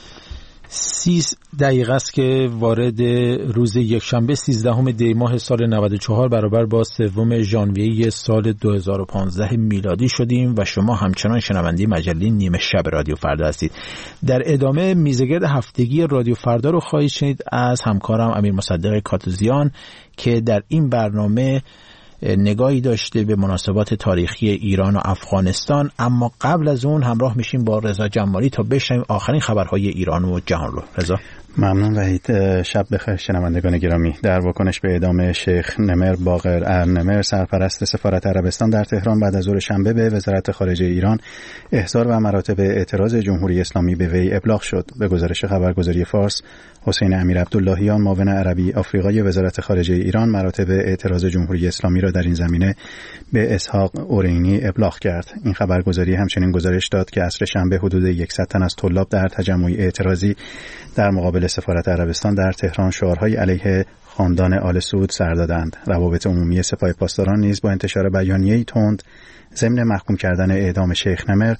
30 دقیقه است که وارد روز یکشنبه 13 دی ماه سال 94 برابر با 3 ژانویه سال 2015 میلادی شدیم و شما همچنان شنونده مجله نیمه شب رادیو فردا هستید. در ادامه میزگرد هفتگی رادیو فردا رو خواهید شنید از همکارم امیر مصدق کاتوزیان که در این برنامه نگاهی داشته به مناسبات تاریخی ایران و افغانستان. اما قبل از اون همراه میشیم با رضا جمالی تا بشنویم آخرین خبرهای ایران و جهان رو. رضا. ممنون وحید. شب بخیر شنوندگان گرامی. در واکنش به اعدام شیخ نمر باقر ارنمر سرپرست سفارت عربستان در تهران بعد از ظهر شنبه به وزارت خارجه ایران احضار و مراتب اعتراض جمهوری اسلامی به وی ابلاغ شد. به گزارش خبرگزاری فارس، حسین امیر عبداللهیان معاون عربی آفریقای وزارت خارجه ایران مراتب اعتراض جمهوری اسلامی را در این زمینه به اسحاق اورینی ابلاغ کرد. این خبرگزاری همچنین گزارش داد که عصر شنبه حدود 100 تن از طلاب در تجمعی اعتراضی در مقابل سفارت عربستان در تهران شعارهای علیه خاندان آل سعود سر دادند. روابط عمومی سپاه پاسداران نیز با انتشار بیانیه‌ای تند ضمن محکوم کردن اعدام شیخ نمر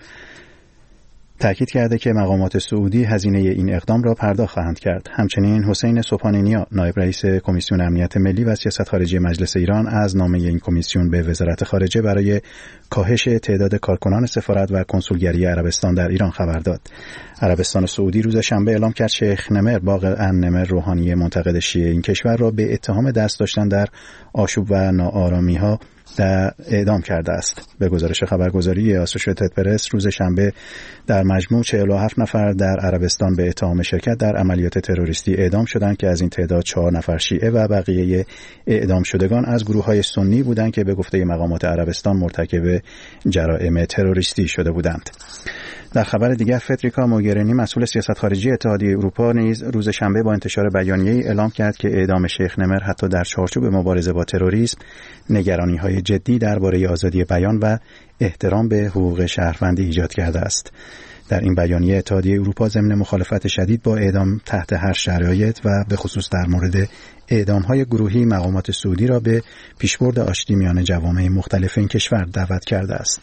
تأکید کرده که مقامات سعودی هزینه این اقدام را پرداخت خواهند کرد. همچنین حسین سبحانی نایب رئیس کمیسیون امنیت ملی و سیاست خارجی مجلس ایران از نامه این کمیسیون به وزارت خارجه برای کاهش تعداد کارکنان سفارت و کنسولگری عربستان در ایران خبر داد. عربستان سعودی روز شنبه اعلام کرد شیخ نمر باقر ارنمر روحانی منتقد شیعه این کشور را به اتهام دست داشتن در آشوب و ناآرامی‌ها در اعدام کرده است. به گزارش خبرگزاری آسوشیتد پرس روز شنبه در مجموع 47 نفر در عربستان به اتهام شرکت در عملیات تروریستی اعدام شدند که از این تعداد 4 نفر شیعه و بقیه اعدام شدگان از گروه‌های سنی بودند که به گفته مقامات عربستان مرتکب جرائم تروریستی شده بودند. در خبر دیگر فدریکا موگرینی مسئول سیاست خارجی اتحادیه اروپا نیز روز شنبه با انتشار بیانیه‌ای اعلام کرد که اعدام شیخ نمر حتی در چارچوب مبارزه با تروریسم نگرانی‌های جدی درباره آزادی بیان و احترام به حقوق شهروندی ایجاد کرده است. در این بیانیه اتحادیه اروپا ضمن مخالفت شدید با اعدام تحت هر شرایط و به خصوص در مورد اعدام‌های گروهی مقامات سعودی را به پیشبرد آشتی میان جوامع مختلف این کشور دعوت کرده است.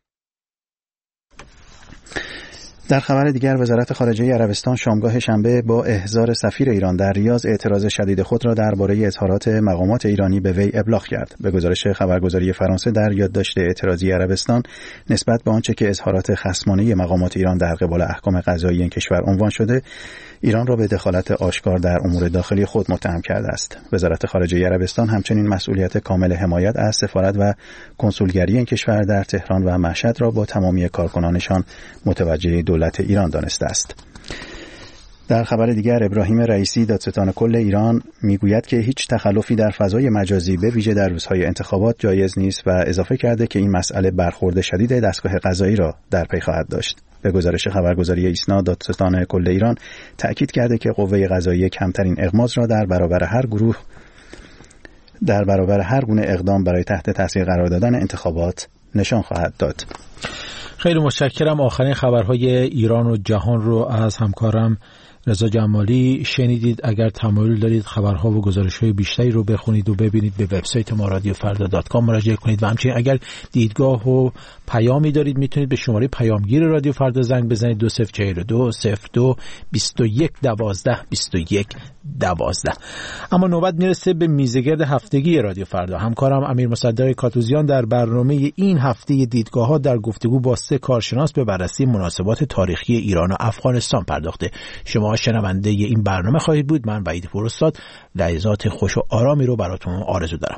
در خبر دیگر وزارت خارجه عربستان شامگاه شنبه با احضار سفیر ایران در ریاض اعتراض شدید خود را درباره اظهارات مقامات ایرانی به وی ابلاغ کرد. به گزارش خبرگزاری فرانسه در یادداشت اعتراضی عربستان نسبت به آنچه که اظهارات خصمانه مقامات ایران در قبال احکام قضایی این کشور عنوان شده، ایران را به دخالت آشکار در امور داخلی خود متهم کرده است. وزارت خارجه عربستان همچنین مسئولیت کامل حمایت از سفارت و کنسولگری این کشور در تهران و مشهد را با تمامی کارکنانشان متوجه دولت ایران دانسته است. در خبر دیگر ابراهیم رئیسی دادستان کل ایران میگوید که هیچ تخلفی در فضای مجازی به ویژه در روزهای انتخابات جایز نیست و اضافه کرده که این مسئله برخورد شدید دستگاه قضایی را در پی خواهد داشت. به گزارش خبرگزاری ایسنا دادستان کل ایران تأکید کرده که قوه قضاییه کمترین اغماض را در برابر هر گونه اقدام برای تحت تاثیر قرار دادن انتخابات نشان خواهد داد. خیلی متشکرم. آخرین خبرهای ایران و جهان رو از همکارم رضا جمالی شنیدید. اگر تمایل دارید خبرها و گزارش‌های بیشتری رو بخونید و ببینید به وبسایت ما رادیوفردا.com مراجعه کنید و همچنین اگر دیدگاه و پیامی دارید میتونید به شماره پیامگیر رادیو فردا زنگ بزنید 2042 02 21 12 21 12. اما نوبت میرسه به میزگرد هفتگی رادیو فردا. همکارم امیر مصدق کاتوزیان در برنامه این هفته دیدگاه‌ها در گفتگو با 3 کارشناس به بررسی مناسبات تاریخی ایران و افغانستان پرداخته. شما شنونده این برنامه خواهید بود. من وحید پوراستاد لحظات خوش و آرامی رو براتون آرزو دارم.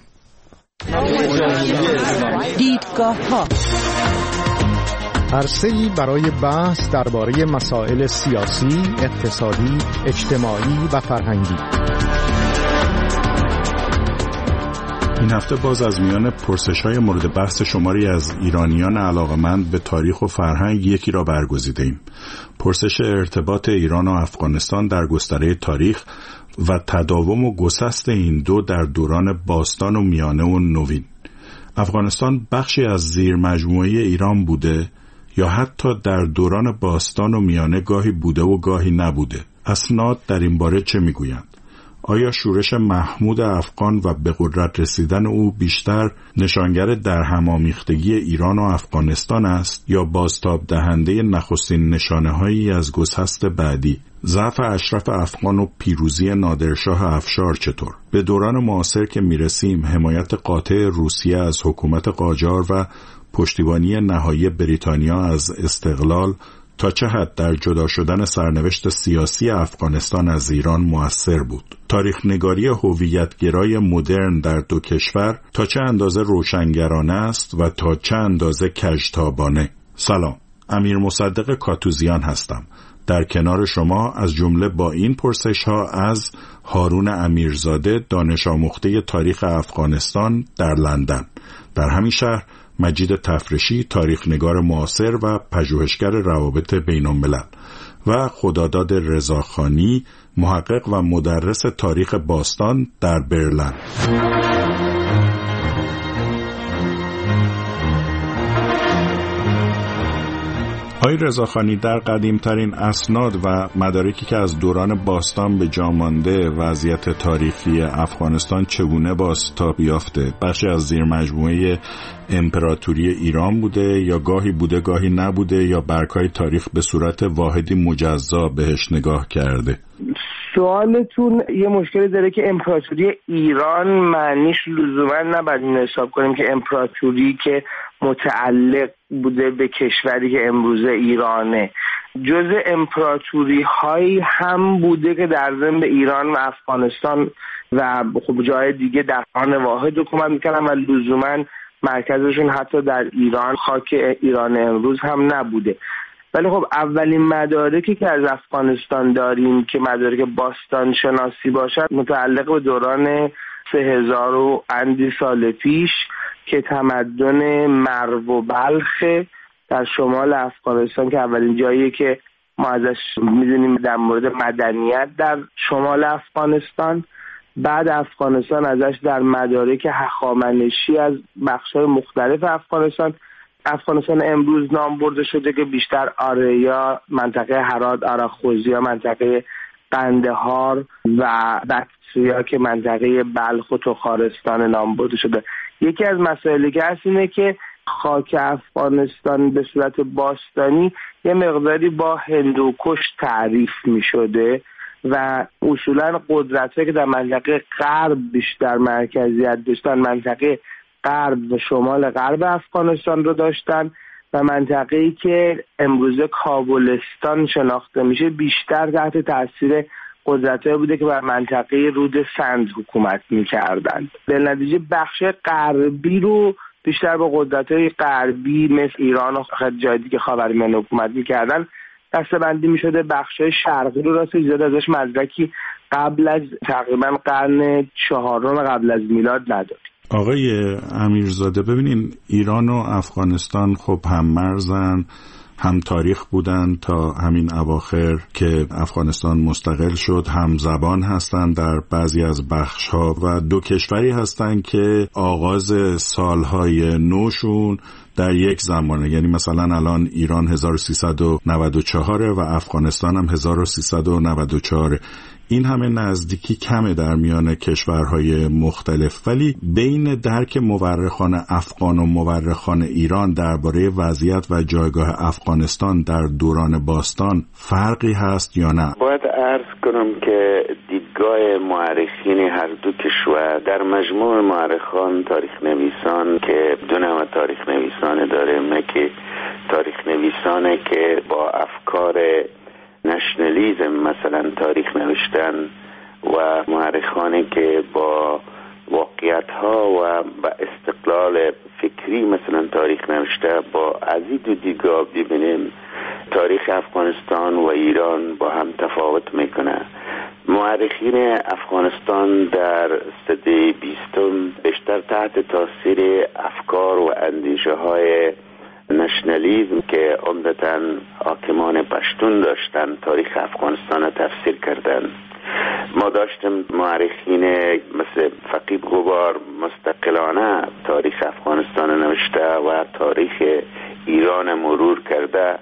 دیدگاه‌ها عرصه‌ای برای بحث درباره مسائل سیاسی، اقتصادی، اجتماعی و فرهنگی. این هفته باز از میان پرسش‌های مورد بحث شماری از ایرانیان علاقه‌مند به تاریخ و فرهنگ یکی را برگزیدیم. پرسش ارتباط ایران و افغانستان در گستره تاریخ و تداوم و گسست این دو در دوران باستان و میانه و نوین. افغانستان بخشی از زیر مجموعه ایران بوده یا حتی در دوران باستان و میانه گاهی بوده و گاهی نبوده؟ اسناد در این باره چه میگویند؟ آیا شورش محمود افغان و به قدرت رسیدن او بیشتر نشانگر در همامیختگی ایران و افغانستان است یا بازتاب دهنده نخستین نشانه‌هایی از گسست بعدی؟ ضعف اشرف افغان و پیروزی نادرشاه افشار چطور؟ به دوران معاصر که میرسیم حمایت قاطع روسیه از حکومت قاجار و پشتیبانی نهایی بریتانیا از استقلال تا چه حد در جدا شدن سرنوشت سیاسی افغانستان از ایران مؤثر بود؟ تاریخ نگاری هویت‌گرای مدرن در دو کشور تا چه اندازه روشنگرانه است و تا چه اندازه کژتابانه؟ سلام، امیر مصدق کاتوزیان هستم. در کنار شما از جمله با این پرسش‌ها از هارون امیرزاده، دانش آموخته تاریخ افغانستان در لندن. در همین شهر مجید تفرشی، تاریخ‌نگار معاصر و پژوهشگر روابط بین‌الملل و خداداد رضاخانی، محقق و مدرس تاریخ باستان در برلین. آقای رضاخانی، در قدیمترین اسناد و مدارکی که از دوران باستان به جا مانده وضعیت تاریخی افغانستان چگونه بازتاب یافته؟ بخشی از زیر مجموعه امپراتوری ایران بوده یا گاهی بوده گاهی نبوده یا برگ‌های تاریخ به صورت واحدی مجزا بهش نگاه کرده؟ سوالتون یه مشکلی داره که امپراتوری ایران معنیش لزوما نباید این حساب کنیم که امپراتوری که متعلق بوده به کشوری که امروزه ایرانه. جزء امپراتوری هایی هم بوده که در ضمن به ایران و افغانستان و خب جای دیگه در آن واحد حکومت میکردن و لزوما مرکزشون حتی در ایران، خاک ایران امروز هم نبوده. ولی خب اولین مدارکی که از افغانستان داریم که مدارک باستان شناسی باشد متعلق به دوران 3000 و اندی سال پیش که تمدن مرو و بلخ در شمال افغانستان که اولین جاییه که ما ازش میدونیم در مورد مدنیت در شمال افغانستان. بعد افغانستان ازش در مدارک هخامنشی از بخش‌های مختلف افغانستان امروز نام برده شده که بیشتر آریا، منطقه هرات، آراخوزیا، منطقه قندهار و بکتریا که منطقه بلخ و تخارستان نام برده شده. یکی از مسائلی که هست اینه که خاک افغانستان به صورت باستانی یه مقداری با هندوکش تعریف می شده و اصولا قدرت‌هایی که در منطقه غرب بیشتر مرکزیت داشتن منطقه غرب و شمال غرب افغانستان رو داشتن و منطقه‌ای که امروزه کابلستان شناخته میشه بیشتر تحت تاثیر قدرت‌هایی بوده که بر منطقه رود سند حکومت می‌کردند. در نتیجه بخش غربی رو بیشتر با قدرت‌های غربی مثل ایران و جای دیگه خاورمیانه حکومت می‌کردن دسته‌بندی می‌شده. بخش‌های شرقی رو راست زیاد ازش مدرکی قبل از تقریباً قرن 4 قبل از میلاد نداریم. آقای امیرزاده، ببینین ایران و افغانستان خب هم مرزن، هم تاریخ بودن تا همین اواخر که افغانستان مستقل شد، هم زبان هستن در بعضی از بخش‌ها و دو کشوری هستن که آغاز سالهای نوشون در یک زمانه، یعنی مثلا الان ایران 1394 و افغانستان هم 1394. این همه نزدیکی کمه در میان کشورهای مختلف، ولی بین درک مورخان افغان و مورخان ایران درباره وضعیت و جایگاه افغانستان در دوران باستان فرقی هست یا نه؟ باید عرض کنم که دیدگاه مورخین هر دو کشور در مجموع مورخان تاریخ نویسان که دو نوع تاریخ نویسان داریم، که تاریخ نویسانه که با افکار نشنالیزم مثلا تاریخ نوشتن و مورخانی که با واقعیت ها و با استقلال فکری مثلا تاریخ نوشته. با از این دو دیدگاه ببینیم تاریخ افغانستان و ایران با هم تفاوت میکنه. مورخین افغانستان در سده 20 بیشتر تحت تاثیر افکار و اندیشه های نشنالیزم که عمدتاً حاکمان پشتون داشتن تاریخ افغانستان را تفسیر کردن. ما داشتیم مورخین مثل فقید غبار مستقلانه تاریخ افغانستان نوشته و تاریخ ایران مرور کرده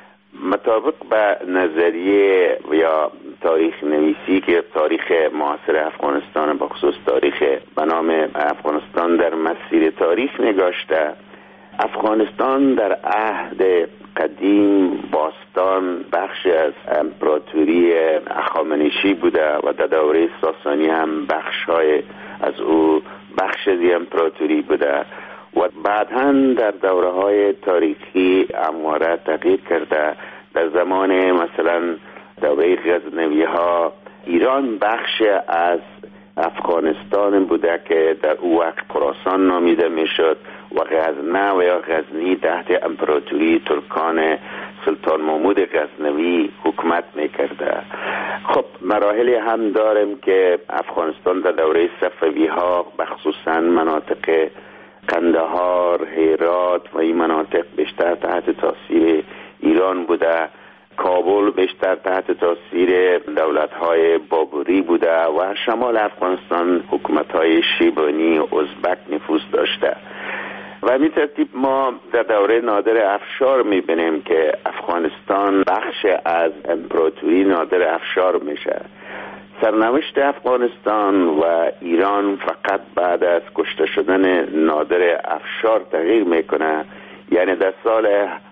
مطابق به نظریه یا تاریخ نویسی که تاریخ معاصر افغانستان بخصوص تاریخ به نام افغانستان در مسیر تاریخ نگاشته. افغانستان در عهد قدیم باستان بخش از امپراتوری هخامنشی بوده و در دوره ساسانی هم بخش‌های از او بخش از امپراتوری بوده و بعداً در دوره‌های تاریخی همواره تغییر کرده. در زمان مثلا دوره غزنوی‌ها ایران بخش از افغانستان بوده که در او وقت خراسان نامیده میشد و غزنه و یا غزنی تحت امپراتوری ترکان سلطان محمود غزنوی حکومت میکرده. خب مراحلی هم داریم که افغانستان در دوره صفوی ها بخصوصا مناطق قندهار، هرات و این مناطق بیشتر تحت تاثیر ایران بوده. کابل بیشتر تحت تاثیر دولت‌های بابری بوده و شمال افغانستان حکومت‌های شیبانی و ازبک نفوذ داشته. و همین ترتیب ما در دوره نادر افشار می‌بینیم که افغانستان بخش از امپراتوری نادر افشار میشه. سرنوشت افغانستان و ایران فقط بعد از کشته شدن نادر افشار تغییر میکنه. یعنی در سال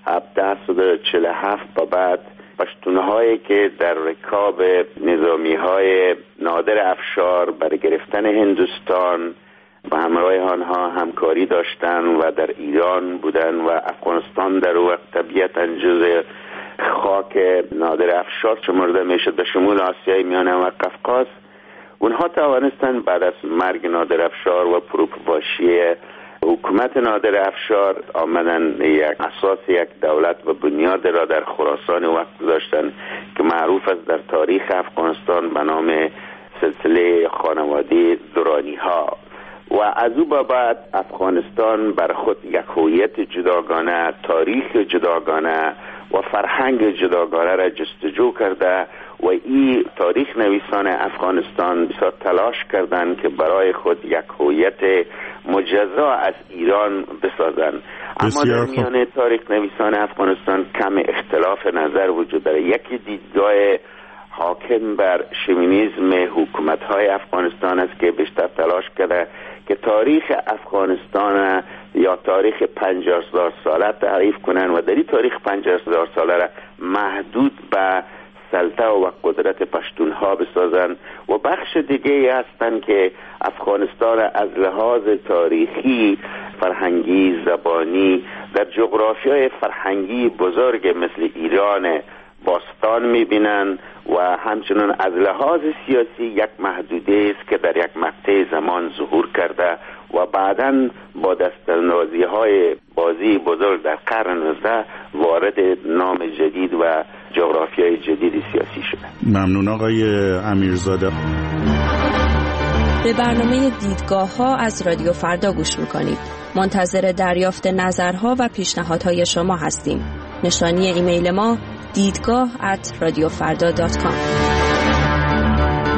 1747 به بعد پشتونهایی که در رکاب نظامی‌های نادر افشار برای گرفتن هندوستان و همراه آنها همکاری داشتن و در ایران بودن و افغانستان در وقت طبیعتاً جزء خاک نادر افشار شمرده میشد به شمول آسیای میانه و قفقاز. اونها توانستن بعد از مرگ نادر افشار و فروپاشی حکومت نادر افشار آمدن یک اساس یک دولت و بنیاد را در خراسان وقت گذاشتن که معروف است در تاریخ افغانستان به نام سلسله خانواده درانی ها. و از او به بعد افغانستان بر خود یک هویت جداگانه، تاریخ جداگانه و فرهنگ جداگانه را جستجو کرده و این تاریخ نویسان افغانستان بسیار تلاش کردند که برای خود یک هویت مجزا از ایران بسازند. اما در میان تاریخ نویسان افغانستان کم اختلاف نظر وجود داره. یکی دیدگاه حاکم بر شوینیسم حکومت‌های افغانستان است که بیشتر تلاش کرده که تاریخ افغانستان یا تاریخ 50,000 ساله تعریف کنند و در این تاریخ 50,000 ساله را محدود به سلطه و قدرت پشتونها بسازند و بخش دیگه هستند که افغانستان از لحاظ تاریخی، فرهنگی، زبانی در جغرافیای فرهنگی بزرگ مثل ایران باستان میبینن و همچنین از لحاظ سیاسی یک محدوده است که در یک مقطع زمان ظهور کرده و بعداً با دستاندازی های بازی بزرگ در قرن 19 وارد نام جدید و جغرافیای جدید سیاسی شده. ممنون آقای امیرزاده. به برنامه دیدگاه ها از رادیو فردا گوش میکنید. منتظر دریافت نظرها و پیشنهادهای شما هستیم. نشانی ایمیل ما دیدگاه@radiofarda.com.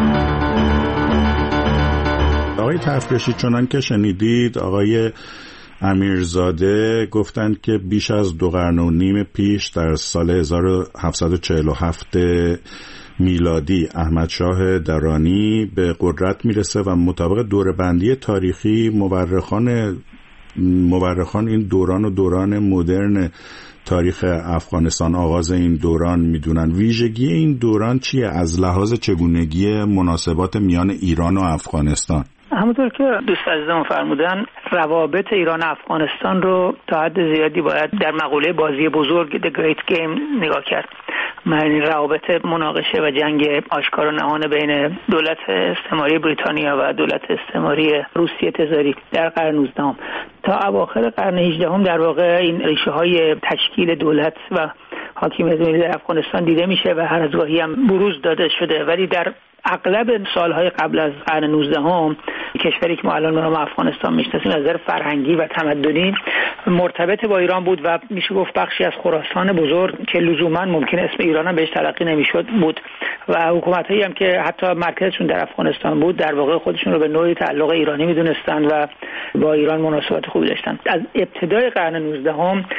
آقای تفرشی، چنان که شنیدید آقای امیرزاده گفتند که بیش از 2 قرن و نیم پیش در سال 1747 میلادی احمد شاه درانی به قدرت میرسه و مطابق دوره‌بندی تاریخی مورخان این دوران مدرن تاریخ افغانستان، آغاز این دوران میدونن. ویژگی این دوران چیه از لحاظ چگونگی مناسبات میان ایران و افغانستان؟ همونطور که دوست عزیزم فرمودن، روابط ایران و افغانستان رو تا حد زیادی باید در مقوله بازی بزرگ The Great Game نگاه کرد. معنی روابط مناقشه و جنگ آشکار و نهان بین دولت استعماری بریتانیا و دولت استعماری روسیه تزاری در قرن 19 تا اواخر قرن 18 در واقع این ریشه های تشکیل دولت و حاکمیت ملی در افغانستان دیده میشه و هر از گاهی هم بروز داده شده، ولی در اغلب سالهای قبل از قرن 19 کشوری که ما الان به نام افغانستان میشناسیم از نظر فرهنگی و تمدنی مرتبط با ایران بود و میشه گفت بخشی از خراسان بزرگ که لزوما ممکن اسم ایران هم بهش تلقی نمیشد بود و حکومتایی هم که حتی مرکزشون در افغانستان بود در واقع خودشون رو به نوعی تعلق ایرانی میدونستند و با ایران مناسبات خوبی داشتند. از ابتدای قرن 19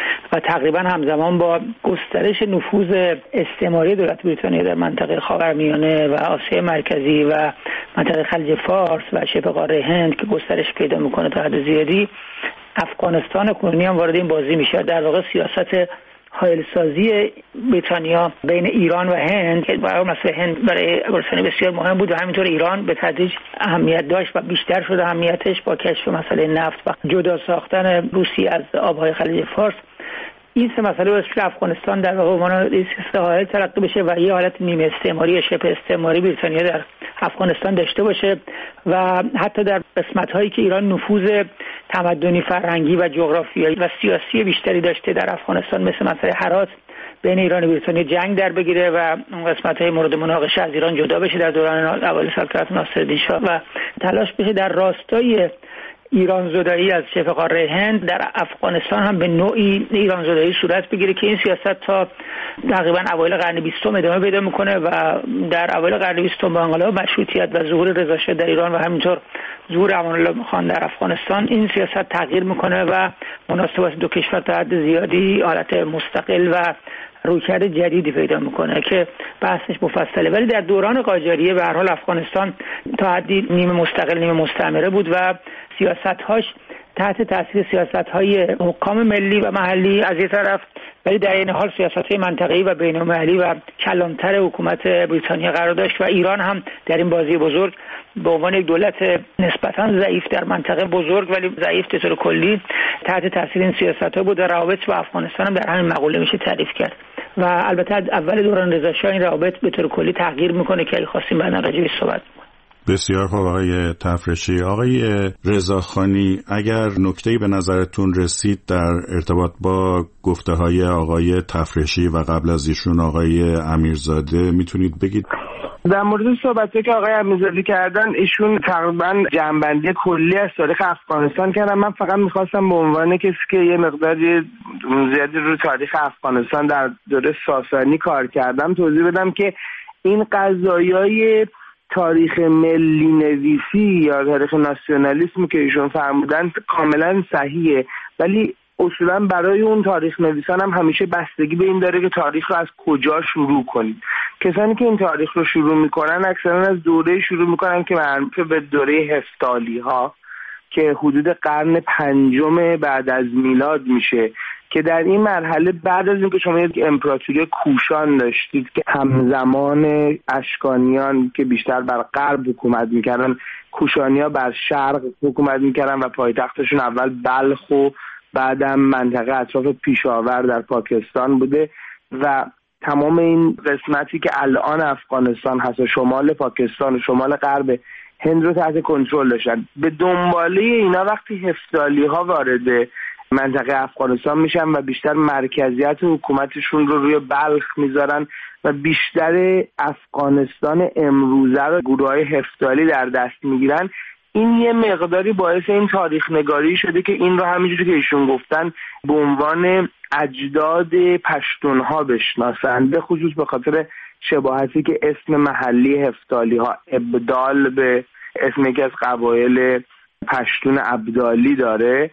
و تقریبا همزمان با گسترش نفوذ استعماری دولت بریتانیا در منطقه خاورمیانه و آسیا مرکزی و منطقه خلیج فارس و شبه قاره هند که گسترش پیدا میکنه تا حد زیادی، افغانستان کنونی هم وارد این بازی میشه. در واقع سیاست حائل‌سازی بریتانیا بین ایران و هند که برای مسئله هند برای بریتانیا بسیار مهم بود و همینطور ایران به تدریج اهمیت داشت و بیشتر شد اهمیتش با کشف مسئله نفت و جدا ساختن روسیه از آبهای خلیج فارس. این سه مسئله باعث شد افغانستان در واقع عنوان حالت تلقی بشه و یه حالت نیمه استعماری شبه استعماری بریتانیا در افغانستان داشته باشه و حتی در قسمت‌هایی که ایران نفوذ تمدنی، فرهنگی و جغرافیایی و سیاسی بیشتری داشته در افغانستان مثل مسئله هرات بین ایران و بریتانیا جنگ در بگیره و اون قسمت‌های مورد مناقشه از ایران جدا بشه در دوران اوایل سلطنت ناصرالدین شاه و تلاش بشه در راستای ایران زدایی از شبه قاره هند در افغانستان هم به نوعی ایران زدایی صورت بگیره که این سیاست تا تقریبا اوایل قرن 20 ادامه پیدا میکنه و در اوایل قرن 20 با انقلاب مشروطیت و ظهور رضا شاه در ایران و همینطور ظهور امان الله خان در افغانستان این سیاست تغییر میکنه و مناسبات دو کشور تا حد زیادی حالت مستقل و رویکرد جدیدی پیدا میکنه که بحثش مفصله. ولی در دوران قاجاریه به هر حال افغانستان تا حدی نیمه مستقل نیمه مستعمره بود و سیاست‌هاش تحت تاثیر سیاست‌های حکام ملی و محلی از یک طرف، ولی در این حال سیاست‌های منطقه‌ای و بین‌المللی و کلانتر حکومت بریتانیا قرار داشت و ایران هم در این بازی بزرگ به عنوان یک دولت نسبتاً ضعیف در منطقه بزرگ ولی ضعیف به طور کلی تحت تاثیر این سیاست‌ها بود و روابط با افغانستان هم در همین مقوله میشه تعریف کرد و البته اول دوران رضا شاه این روابط به طور کلی تغییر میکنه که اگه خواستیم بعدا راجع بهش صحبت کنیم. بسیار خوب آقای تفرشی. آقای رضاخانی، اگر نکته‌ای به نظرتون رسید در ارتباط با گفته‌های آقای تفرشی و قبل از ایشون آقای امیرزاده میتونید بگید؟ در مورد صحبتی که آقای امیرزاده کردن، ایشون تقریبا جنبندی کلی از تاریخ افغانستان کردن. من فقط میخواستم به عنوان کسی که یه مقداری زیادی روی تاریخ افغانستان در دوره ساسانی کار کردم توضیح بدم که این قضایای تاریخ ملی نویسی یا تاریخ ناسیونالیسم که ایشون فرمودن کاملا صحیحه، ولی اصولا برای اون تاریخ نویسان هم همیشه بستگی به این داره که تاریخ رو از کجا شروع کنید. کسانی که این تاریخ رو شروع میکنن اکثرا از دوره شروع میکنن که معروف به دوره هفتالی ها که حدود قرن 5 بعد از میلاد میشه، که در این مرحله بعد از اینکه شما یک امپراتوری کوشان داشتید که همزمان اشکانیان که بیشتر بر غرب حکومت میکردن، کوشانیا بر شرق حکومت میکردن و پایتختشون اول بلخ و بعدم منطقه اطراف پیشاور در پاکستان بوده و تمام این قسمتی که الان افغانستان هست و شمال پاکستان و شمال غرب هند رو تحت کنترل داشتن. به دنباله اینا وقتی هفتالی ها وارد منطقه افغانستان میشن و بیشتر مرکزیت حکومتشون رو روی بلخ میذارن و بیشتر افغانستان امروزه رو گروه‌های هفتالی در دست میگیرن، این یه مقداری باعث این تاریخ نگاری شده که این رو همینجوری که ایشون گفتن به عنوان اجداد پشتونها بشناسن، به خصوص به خاطر شباهتی که اسم محلی هفتالی ها ابدال به اسم یکی از قبایل پشتون ابدالی داره.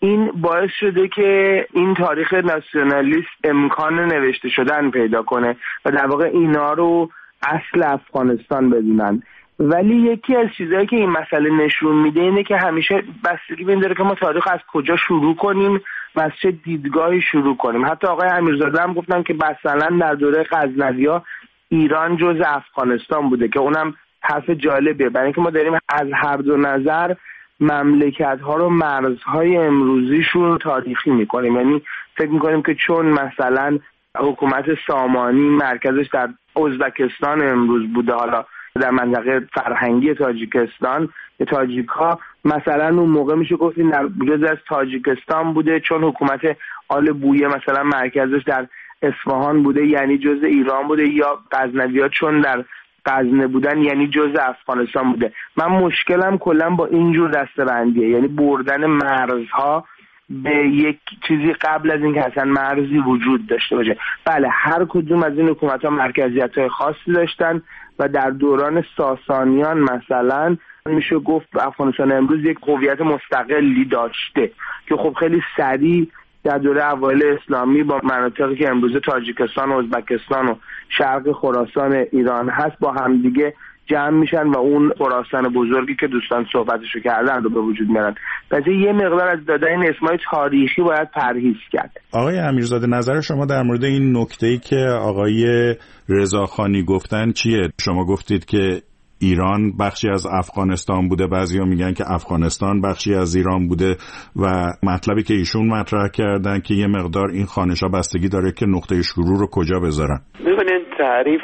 این باعث شده که این تاریخ ناسیونالیست امکان نوشته شدن پیدا کنه و در واقع اینا رو اصل افغانستان بدونن. ولی یکی از چیزایی که این مسئله نشون میده اینه که همیشه بستگی به این داره که ما تاریخ از کجا شروع کنیم و از چه دیدگاهی شروع کنیم. حتی آقای امیرزاده هم گفتن که مثلا در دوره غزنوی‌ها ایران جزء افغانستان بوده که اونم حرف جالبیه، برای اینکه ما داریم از هر دو نظر مملکت‌ها رو مرزهای امروزیشون تاریخی می‌کنیم. یعنی فکر می‌کنیم که چون مثلا حکومت سامانی مرکزش در ازبکستان امروز بوده، حالا در منطقه فرهنگی تاجیکستان، تاجیک‌ها مثلا اون موقع میشه گفت این در جزء از تاجیکستان بوده، چون حکومت آل بویه مثلا مرکزش در اصفهان بوده یعنی جزء ایران بوده، یا غزنوی‌ها چون در غزنه بودن یعنی جزء افغانستان بوده. من مشکلم کلا با اینجور دسته‌بندیه، یعنی بردن مرزها به یک چیزی قبل از اینکه اصلا مرزی وجود داشته باشه. بله هر کدوم از این حکومت‌ها مرکزیت‌های خاصی داشتن و در دوران ساسانیان مثلا میشه گفت افغانستان امروز یک هویت مستقلی داشته که خب خیلی سریع در دوره اوایل اسلامی با مناطقی که امروز تاجیکستان و ازبکستان و شرق خراسان ایران هست با همدیگه جمع میشن و اون خراسان بزرگی که دوستان صحبتشو کردن رو به وجود میارن. پس یه مقدار از دادن این اسمای تاریخی باید پرهیز کرد. آقای امیرزاده نظر شما در مورد این نکته‌ای که آقای رضاخانی گفتن چیه؟ شما گفتید که ایران بخشی از افغانستان بوده، بعضیا میگن که افغانستان بخشی از ایران بوده و مطلبی که ایشون مطرح کردن که یه مقدار این خوانش‌ها بستگی داره که نقطه شروع رو کجا بذارن. ببینید تعریف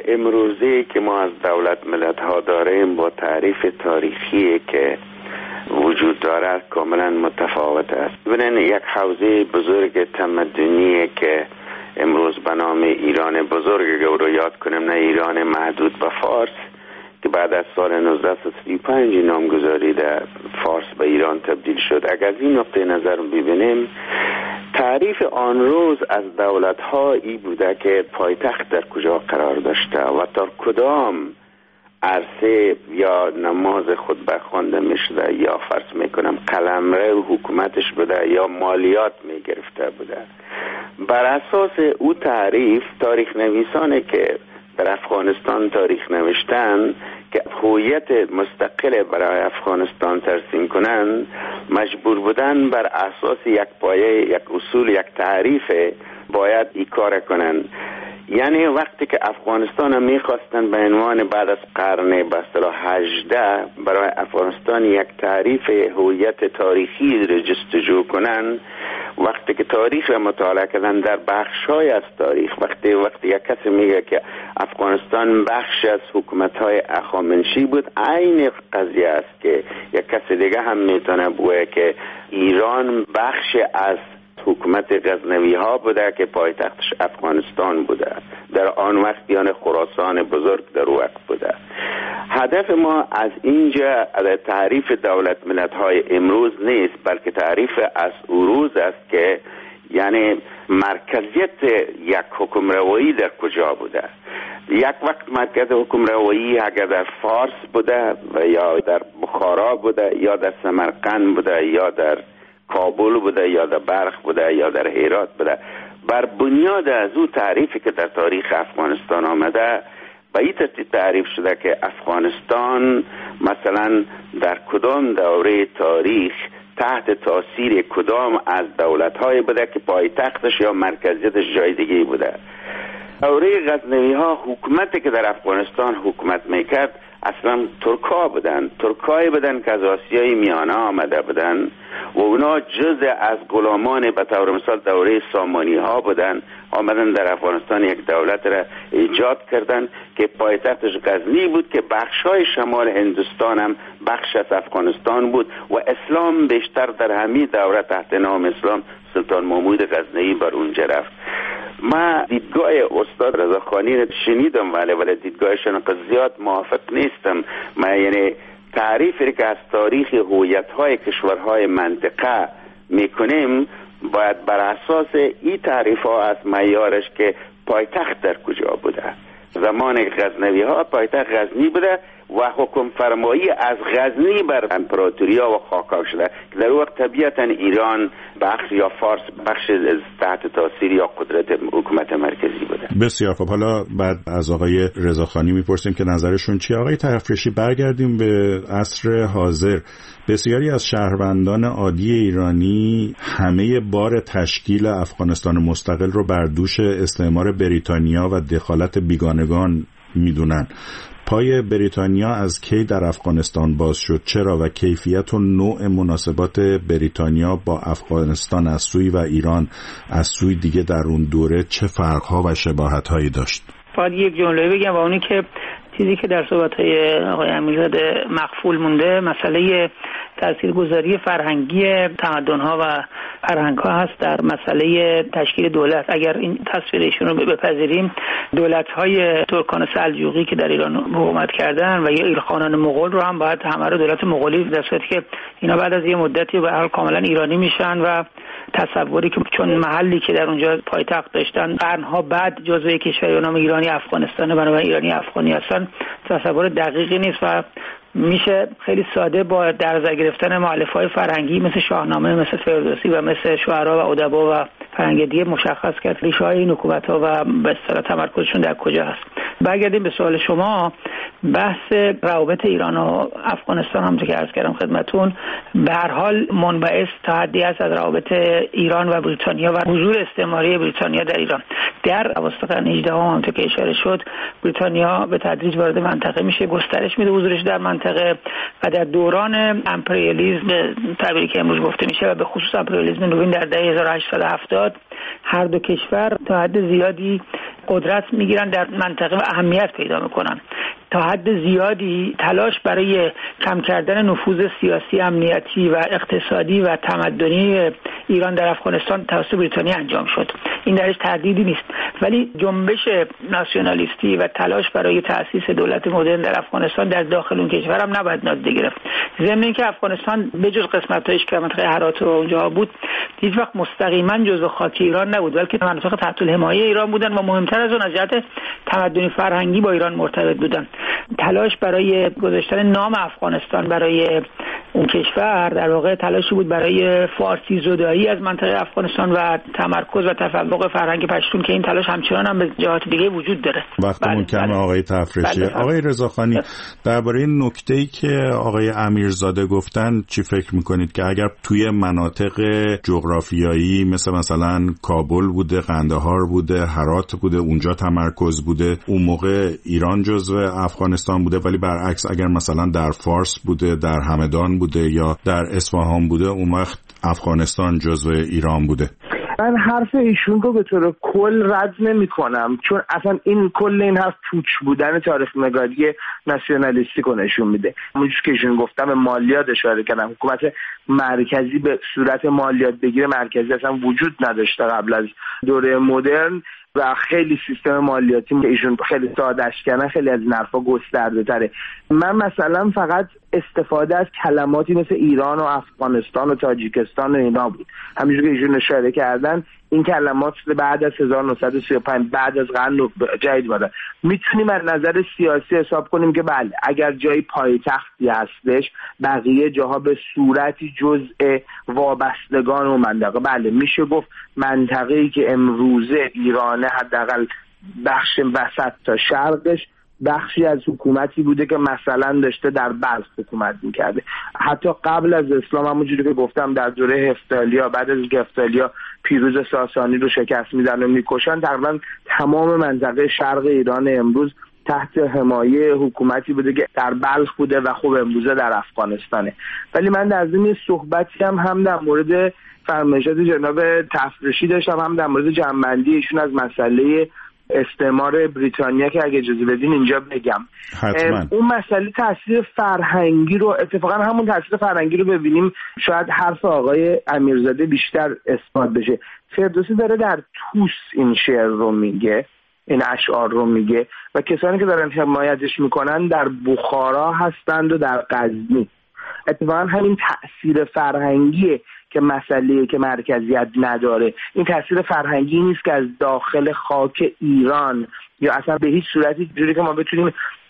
امروزی که ما از دولت ملت‌ها داریم با تعریف تاریخی که وجود دارد کاملا متفاوت است. ببینید یک حوزه بزرگ تمدنی که امروز به نام ایران بزرگ رو یاد کنیم، نه ایران محدود به فارس که بعد از سال 1935 نامگذاری در فارس به ایران تبدیل شد. اگر از این نقطه نظر ببینیم تعریف آن روز از دولت‌ها ای بوده که پایتخت در کجا قرار داشته و در کدام عرصه یا نماز خود برخوانده میشده یا فرض میکنم قلمرو حکومتش بوده یا مالیات میگرفته بوده. بر اساس او تعریف تاریخ نویسانی که در افغانستان تاریخ نوشتن که هویت مستقل برای افغانستان ترسیم کنن مجبور بودن بر اساس یک پایه، یک اصول، یک تعریف باید این کار کنن. یعنی وقتی که افغانستان میخواستن به عنوان بعد از قرن به اصطلاح 18 برای افغانستان یک تعریف هویت تاریخی را جستجو کنن، وقتی که تاریخ را مطالعه کردن در بخش‌های از تاریخ، وقتی یک کسی میگه که افغانستان بخش از حکومت‌های هخامنشی بود، عین قضیه است که یک کسی دیگه هم میتونه بگه که ایران بخش از حکومت غزنوی ها بوده که پایتختش افغانستان بوده، در آن وقت یعنی خراسان بزرگ در وقت بوده. هدف ما از اینجا تعریف دولت ملت های امروز نیست، بلکه تعریف از روز است که یعنی مرکزیت یک حکمروایی در کجا بوده. یک وقت مرکز حکمروایی اگر در فارس بوده و یا در بخارا بوده یا در سمرقند بوده یا در کابل بوده یا در بلخ بوده یا در هرات بوده. بر بنیاد از او تعریفی که در تاریخ افغانستان آمده به این ترتیب تعریف شده که افغانستان مثلا در کدام دوره تاریخ تحت تاثیر کدام از دولت‌های بوده که پایتختش یا مرکزیتش جای دیگه بوده. دوره غزنوی ها حکومتی که در افغانستان حکومت میکرد اصلا ترکا بودن، ترکایی بودن که از آسیای میانه آمده بودن و اونا جزء از غلامان به طور مثال دوره سامانی ها بودن، آمدن در افغانستان یک دولت را ایجاد کردن که پایتختش غزنی بود که بخشای شمال هندوستان هم بخش از افغانستان بود و اسلام بیشتر در همین دوره تحت نام اسلام سلطان محمود غزنوی بر اونجا رفت. ما دیدگاه استاد رضاخانی رو شنیدم ولی دیدگاهشان زیاد موافق نیستم. ما یعنی تعریفی که از تاریخ هویت‌های کشورهای منطقه میکنیم باید بر اساس این تعریف‌ها از معیارش که پایتخت در کجا بوده. زمان غزنوی ها پایتخت غزنی بوده و حکم فرمایی از غزنی بر امپراتوریا و خاکا شده که در وقت طبیعتا ایران بخش یا فارس بخش تحت تاثیر یا قدرت حکومت مرکزی بوده. بسیار خب، حالا بعد از آقای رضاخانی میپرسیم که نظرشون چیه. آقای تفریشی، برگردیم به عصر حاضر. بسیاری از شهروندان عادی ایرانی همه بار تشکیل افغانستان مستقل رو بر دوش استعمار بریتانیا و دخالت بیگانگان میدونن. پای بریتانیا از کی در افغانستان باز شد؟ چرا؟ و کیفیت و نوع مناسبات بریتانیا با افغانستان از سوی و ایران از سوی دیگه در اون دوره چه فرق‌ها و شباهت‌هایی داشت؟ باید یک جمله بگم و اونی که چیزی که در صحبت‌های آقای امیرزاده مغفول مونده، مسئله تاثیرگذاری فرهنگی تمدن‌ها و فرهنگ‌ها هست در مسئله تشکیل دولت. اگر این تصویر ایشون رو بپذیریم، دولت‌های ترکان سلجوقی که در ایران حکومت کردن و یا ایلخانان مغول رو هم باید همه رو دولت مغولی، در صورتی که اینا بعد از یه مدتی به هر حال کاملا ایرانی میشن و تصوری که چون محلی که در اونجا پایتخت داشتن قرن‌ها بعد جزو کشوری به نام ایرانی افغانستان، بنابراین ایرانی افغانی هستن، تصور دقیقی نیست و میشه خیلی ساده با درنظر گرفتن مؤلفه‌های فرهنگی مثل شاهنامه، مثل فردوسی و مثل شعرا و ادبا و فرهنگ دیگه مشخص کرد ریشه‌های این حکومت‌ها و به اصطلاح تمرکزشون در کجا هست. برگردیم به سوال شما. بحث روابط ایران و افغانستان همونطور که عرض کردم خدمتون به هر حال منبعث تا حدی است از روابط ایران و بریتانیا و حضور استعماری بریتانیا در ایران. در اواسط قرن 18 همونطور که اشاره شد، بریتانیا به تدریج وارد منطقه میشه، گسترش میده حضورش در منطقه و در دوران امپریالیسم تعبیری که امروز گفته میشه و به خصوص امپریالیسم نوین در دهه 1870 هر دو کشور تا حد زیادی قدرت میگیرن در منطقه و اهمیت پیدا میکنن. تا حد زیادی تلاش برای کم کردن نفوذ سیاسی، امنیتی و اقتصادی و تمدنی ایران در افغانستان توسط بریتانیا انجام شد. این درش تردیدی نیست، ولی جنبش ناسیونالیستی و تلاش برای تأسیس دولت مدرن در افغانستان در داخل اون کشور هم نباید نادیده گرفت. ضمن اینکه افغانستان به جز قسمت‌هایش که منطقه هرات و اونجا بود هیچ وقت مستقیما جزو خاک ایران نبود، بلکه مناطق تحت الحمایه ایران بودن و مهمتر از اون از جهت تمدنی فرهنگی با ایران مرتبط بودن. تلاش برای گذاشتن نام افغانستان برای اون کشور در واقع تلاشی بود برای فارسی زدایی از منطقه افغانستان و تمرکز و تفوق فرهنگ پشتون که این تلاش همچنان هم به جهات دیگه وجود داره. وقتمون کمه آقای تفریشی. آقای رضاخانی، درباره این نکته‌ای که آقای امیرزاده گفتن چی فکر میکنید که اگر توی مناطق جغرافیایی مثلا کابل بوده، قندهار بوده، هرات بوده، اونجا تمرکز بوده، اون موقع ایران جزو افغانستان بوده، ولی برعکس اگر مثلا در فارس بوده، در همدان بوده یا در اصفهان بوده، اون وقت افغانستان جزو ایران بوده؟ من حرف ایشون رو به طور کل رد نمی کنم، چون اصلا این کل این حرف پوچ بودن تاریخ نگاری ناسیونالیستی رو نشون میده. همونجور که ایشون گفتم به مالیات اشاره کردم، حکومت مرکزی به صورت مالیات بگیره مرکزی اصلا وجود نداشته قبل از دوره مدرن و خیلی سیستم مالیاتی که ایشون خیلی ساده‌اش کردن خیلی از این حرفا گسترده تره. من مثلا فقط استفاده از کلماتی مثل ایران و افغانستان و تاجیکستان و اینا بود. همینجور که ایشون اشاره کردن این کلمات بعد از 1935 بعد از قرن جدید بودن. میتونیم از نظر سیاسی حساب کنیم که بله اگر جایی پایتختی هستش بقیه جاها به صورتی جزء وابستگان و منطقه، بله میشه گفت منطقه‌ای که امروزه ایرانه حداقل بخش وسط تا شرقش بخشی از حکومتی بوده که مثلا داشته در بلخ حکومت میکرده. حتی قبل از اسلام همونجوری که گفتم در دوره هفتالیا، بعد از اینکه هفتالیا پیروز ساسانی رو شکست میدن و میکشن، تقریبا تمام منطقه شرق ایران امروز تحت حمایه حکومتی بوده که در بلخ بوده و خب امروزه در افغانستانه. ولی من در ضمن صحبتی هم در مورد فرمایشات جناب تفریشی داشتم، هم در مورد جنبندی ایشون از مسئله استعمار بریتانیا که اگه اجازه بدین اینجا بگم. حتما. اون مسئله تاثیر فرهنگی رو اتفاقا همون تاثیر فرهنگی رو ببینیم شاید حرف آقای امیرزاده بیشتر اثبات بشه. فردوسی داره در توس این شعر رو میگه، این اشعار رو میگه و کسانی که دارن حمایتش میکنن در بخارا هستند و در غزنی. اتفاقا همین تأثیر فرهنگیه که مسئله که مرکزیت نداره. این تأثیر فرهنگی نیست که از داخل خاک ایران یا اصلا به هیچ صورتی جوری که ما بتونیم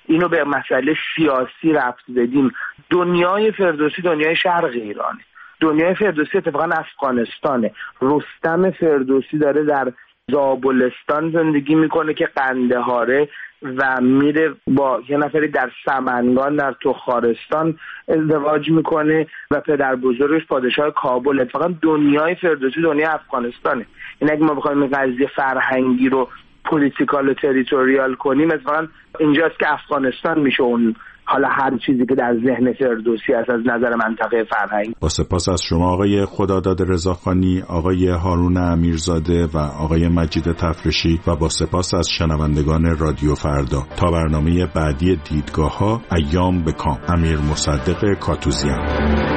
اینو به مسئله سیاسی ربط بدیم، دنیای فردوسی دنیای شرق ایرانه. دنیای فردوسی اتفاقا افغانستانه. رستم فردوسی داره در زابلستان زندگی میکنه که قندهاره و میره با یه نفری در سمنگان در تخارستان ازدواج میکنه و پدر بزرگش پادشاه کابل. اتفاقا دنیای فردوسی دنیای افغانستانه. این اگه ما بخوایم این قضیه فرهنگی رو پولیتیکال و تریتوریال کنیم، اتفاقا اینجاست که افغانستان میشه اون حالا هر چیزی که در ذهن فردوسی است از نظر منطقه فرهنگ. با سپاس از شما آقای خداداد رضاخانی، آقای هارون امیرزاده و آقای مجید تفرشی و با سپاس از شنوندگان رادیو فردا. تا برنامه بعدی دیدگاه‌ها، ایام به کام. امیر مصدق کاتوزیان.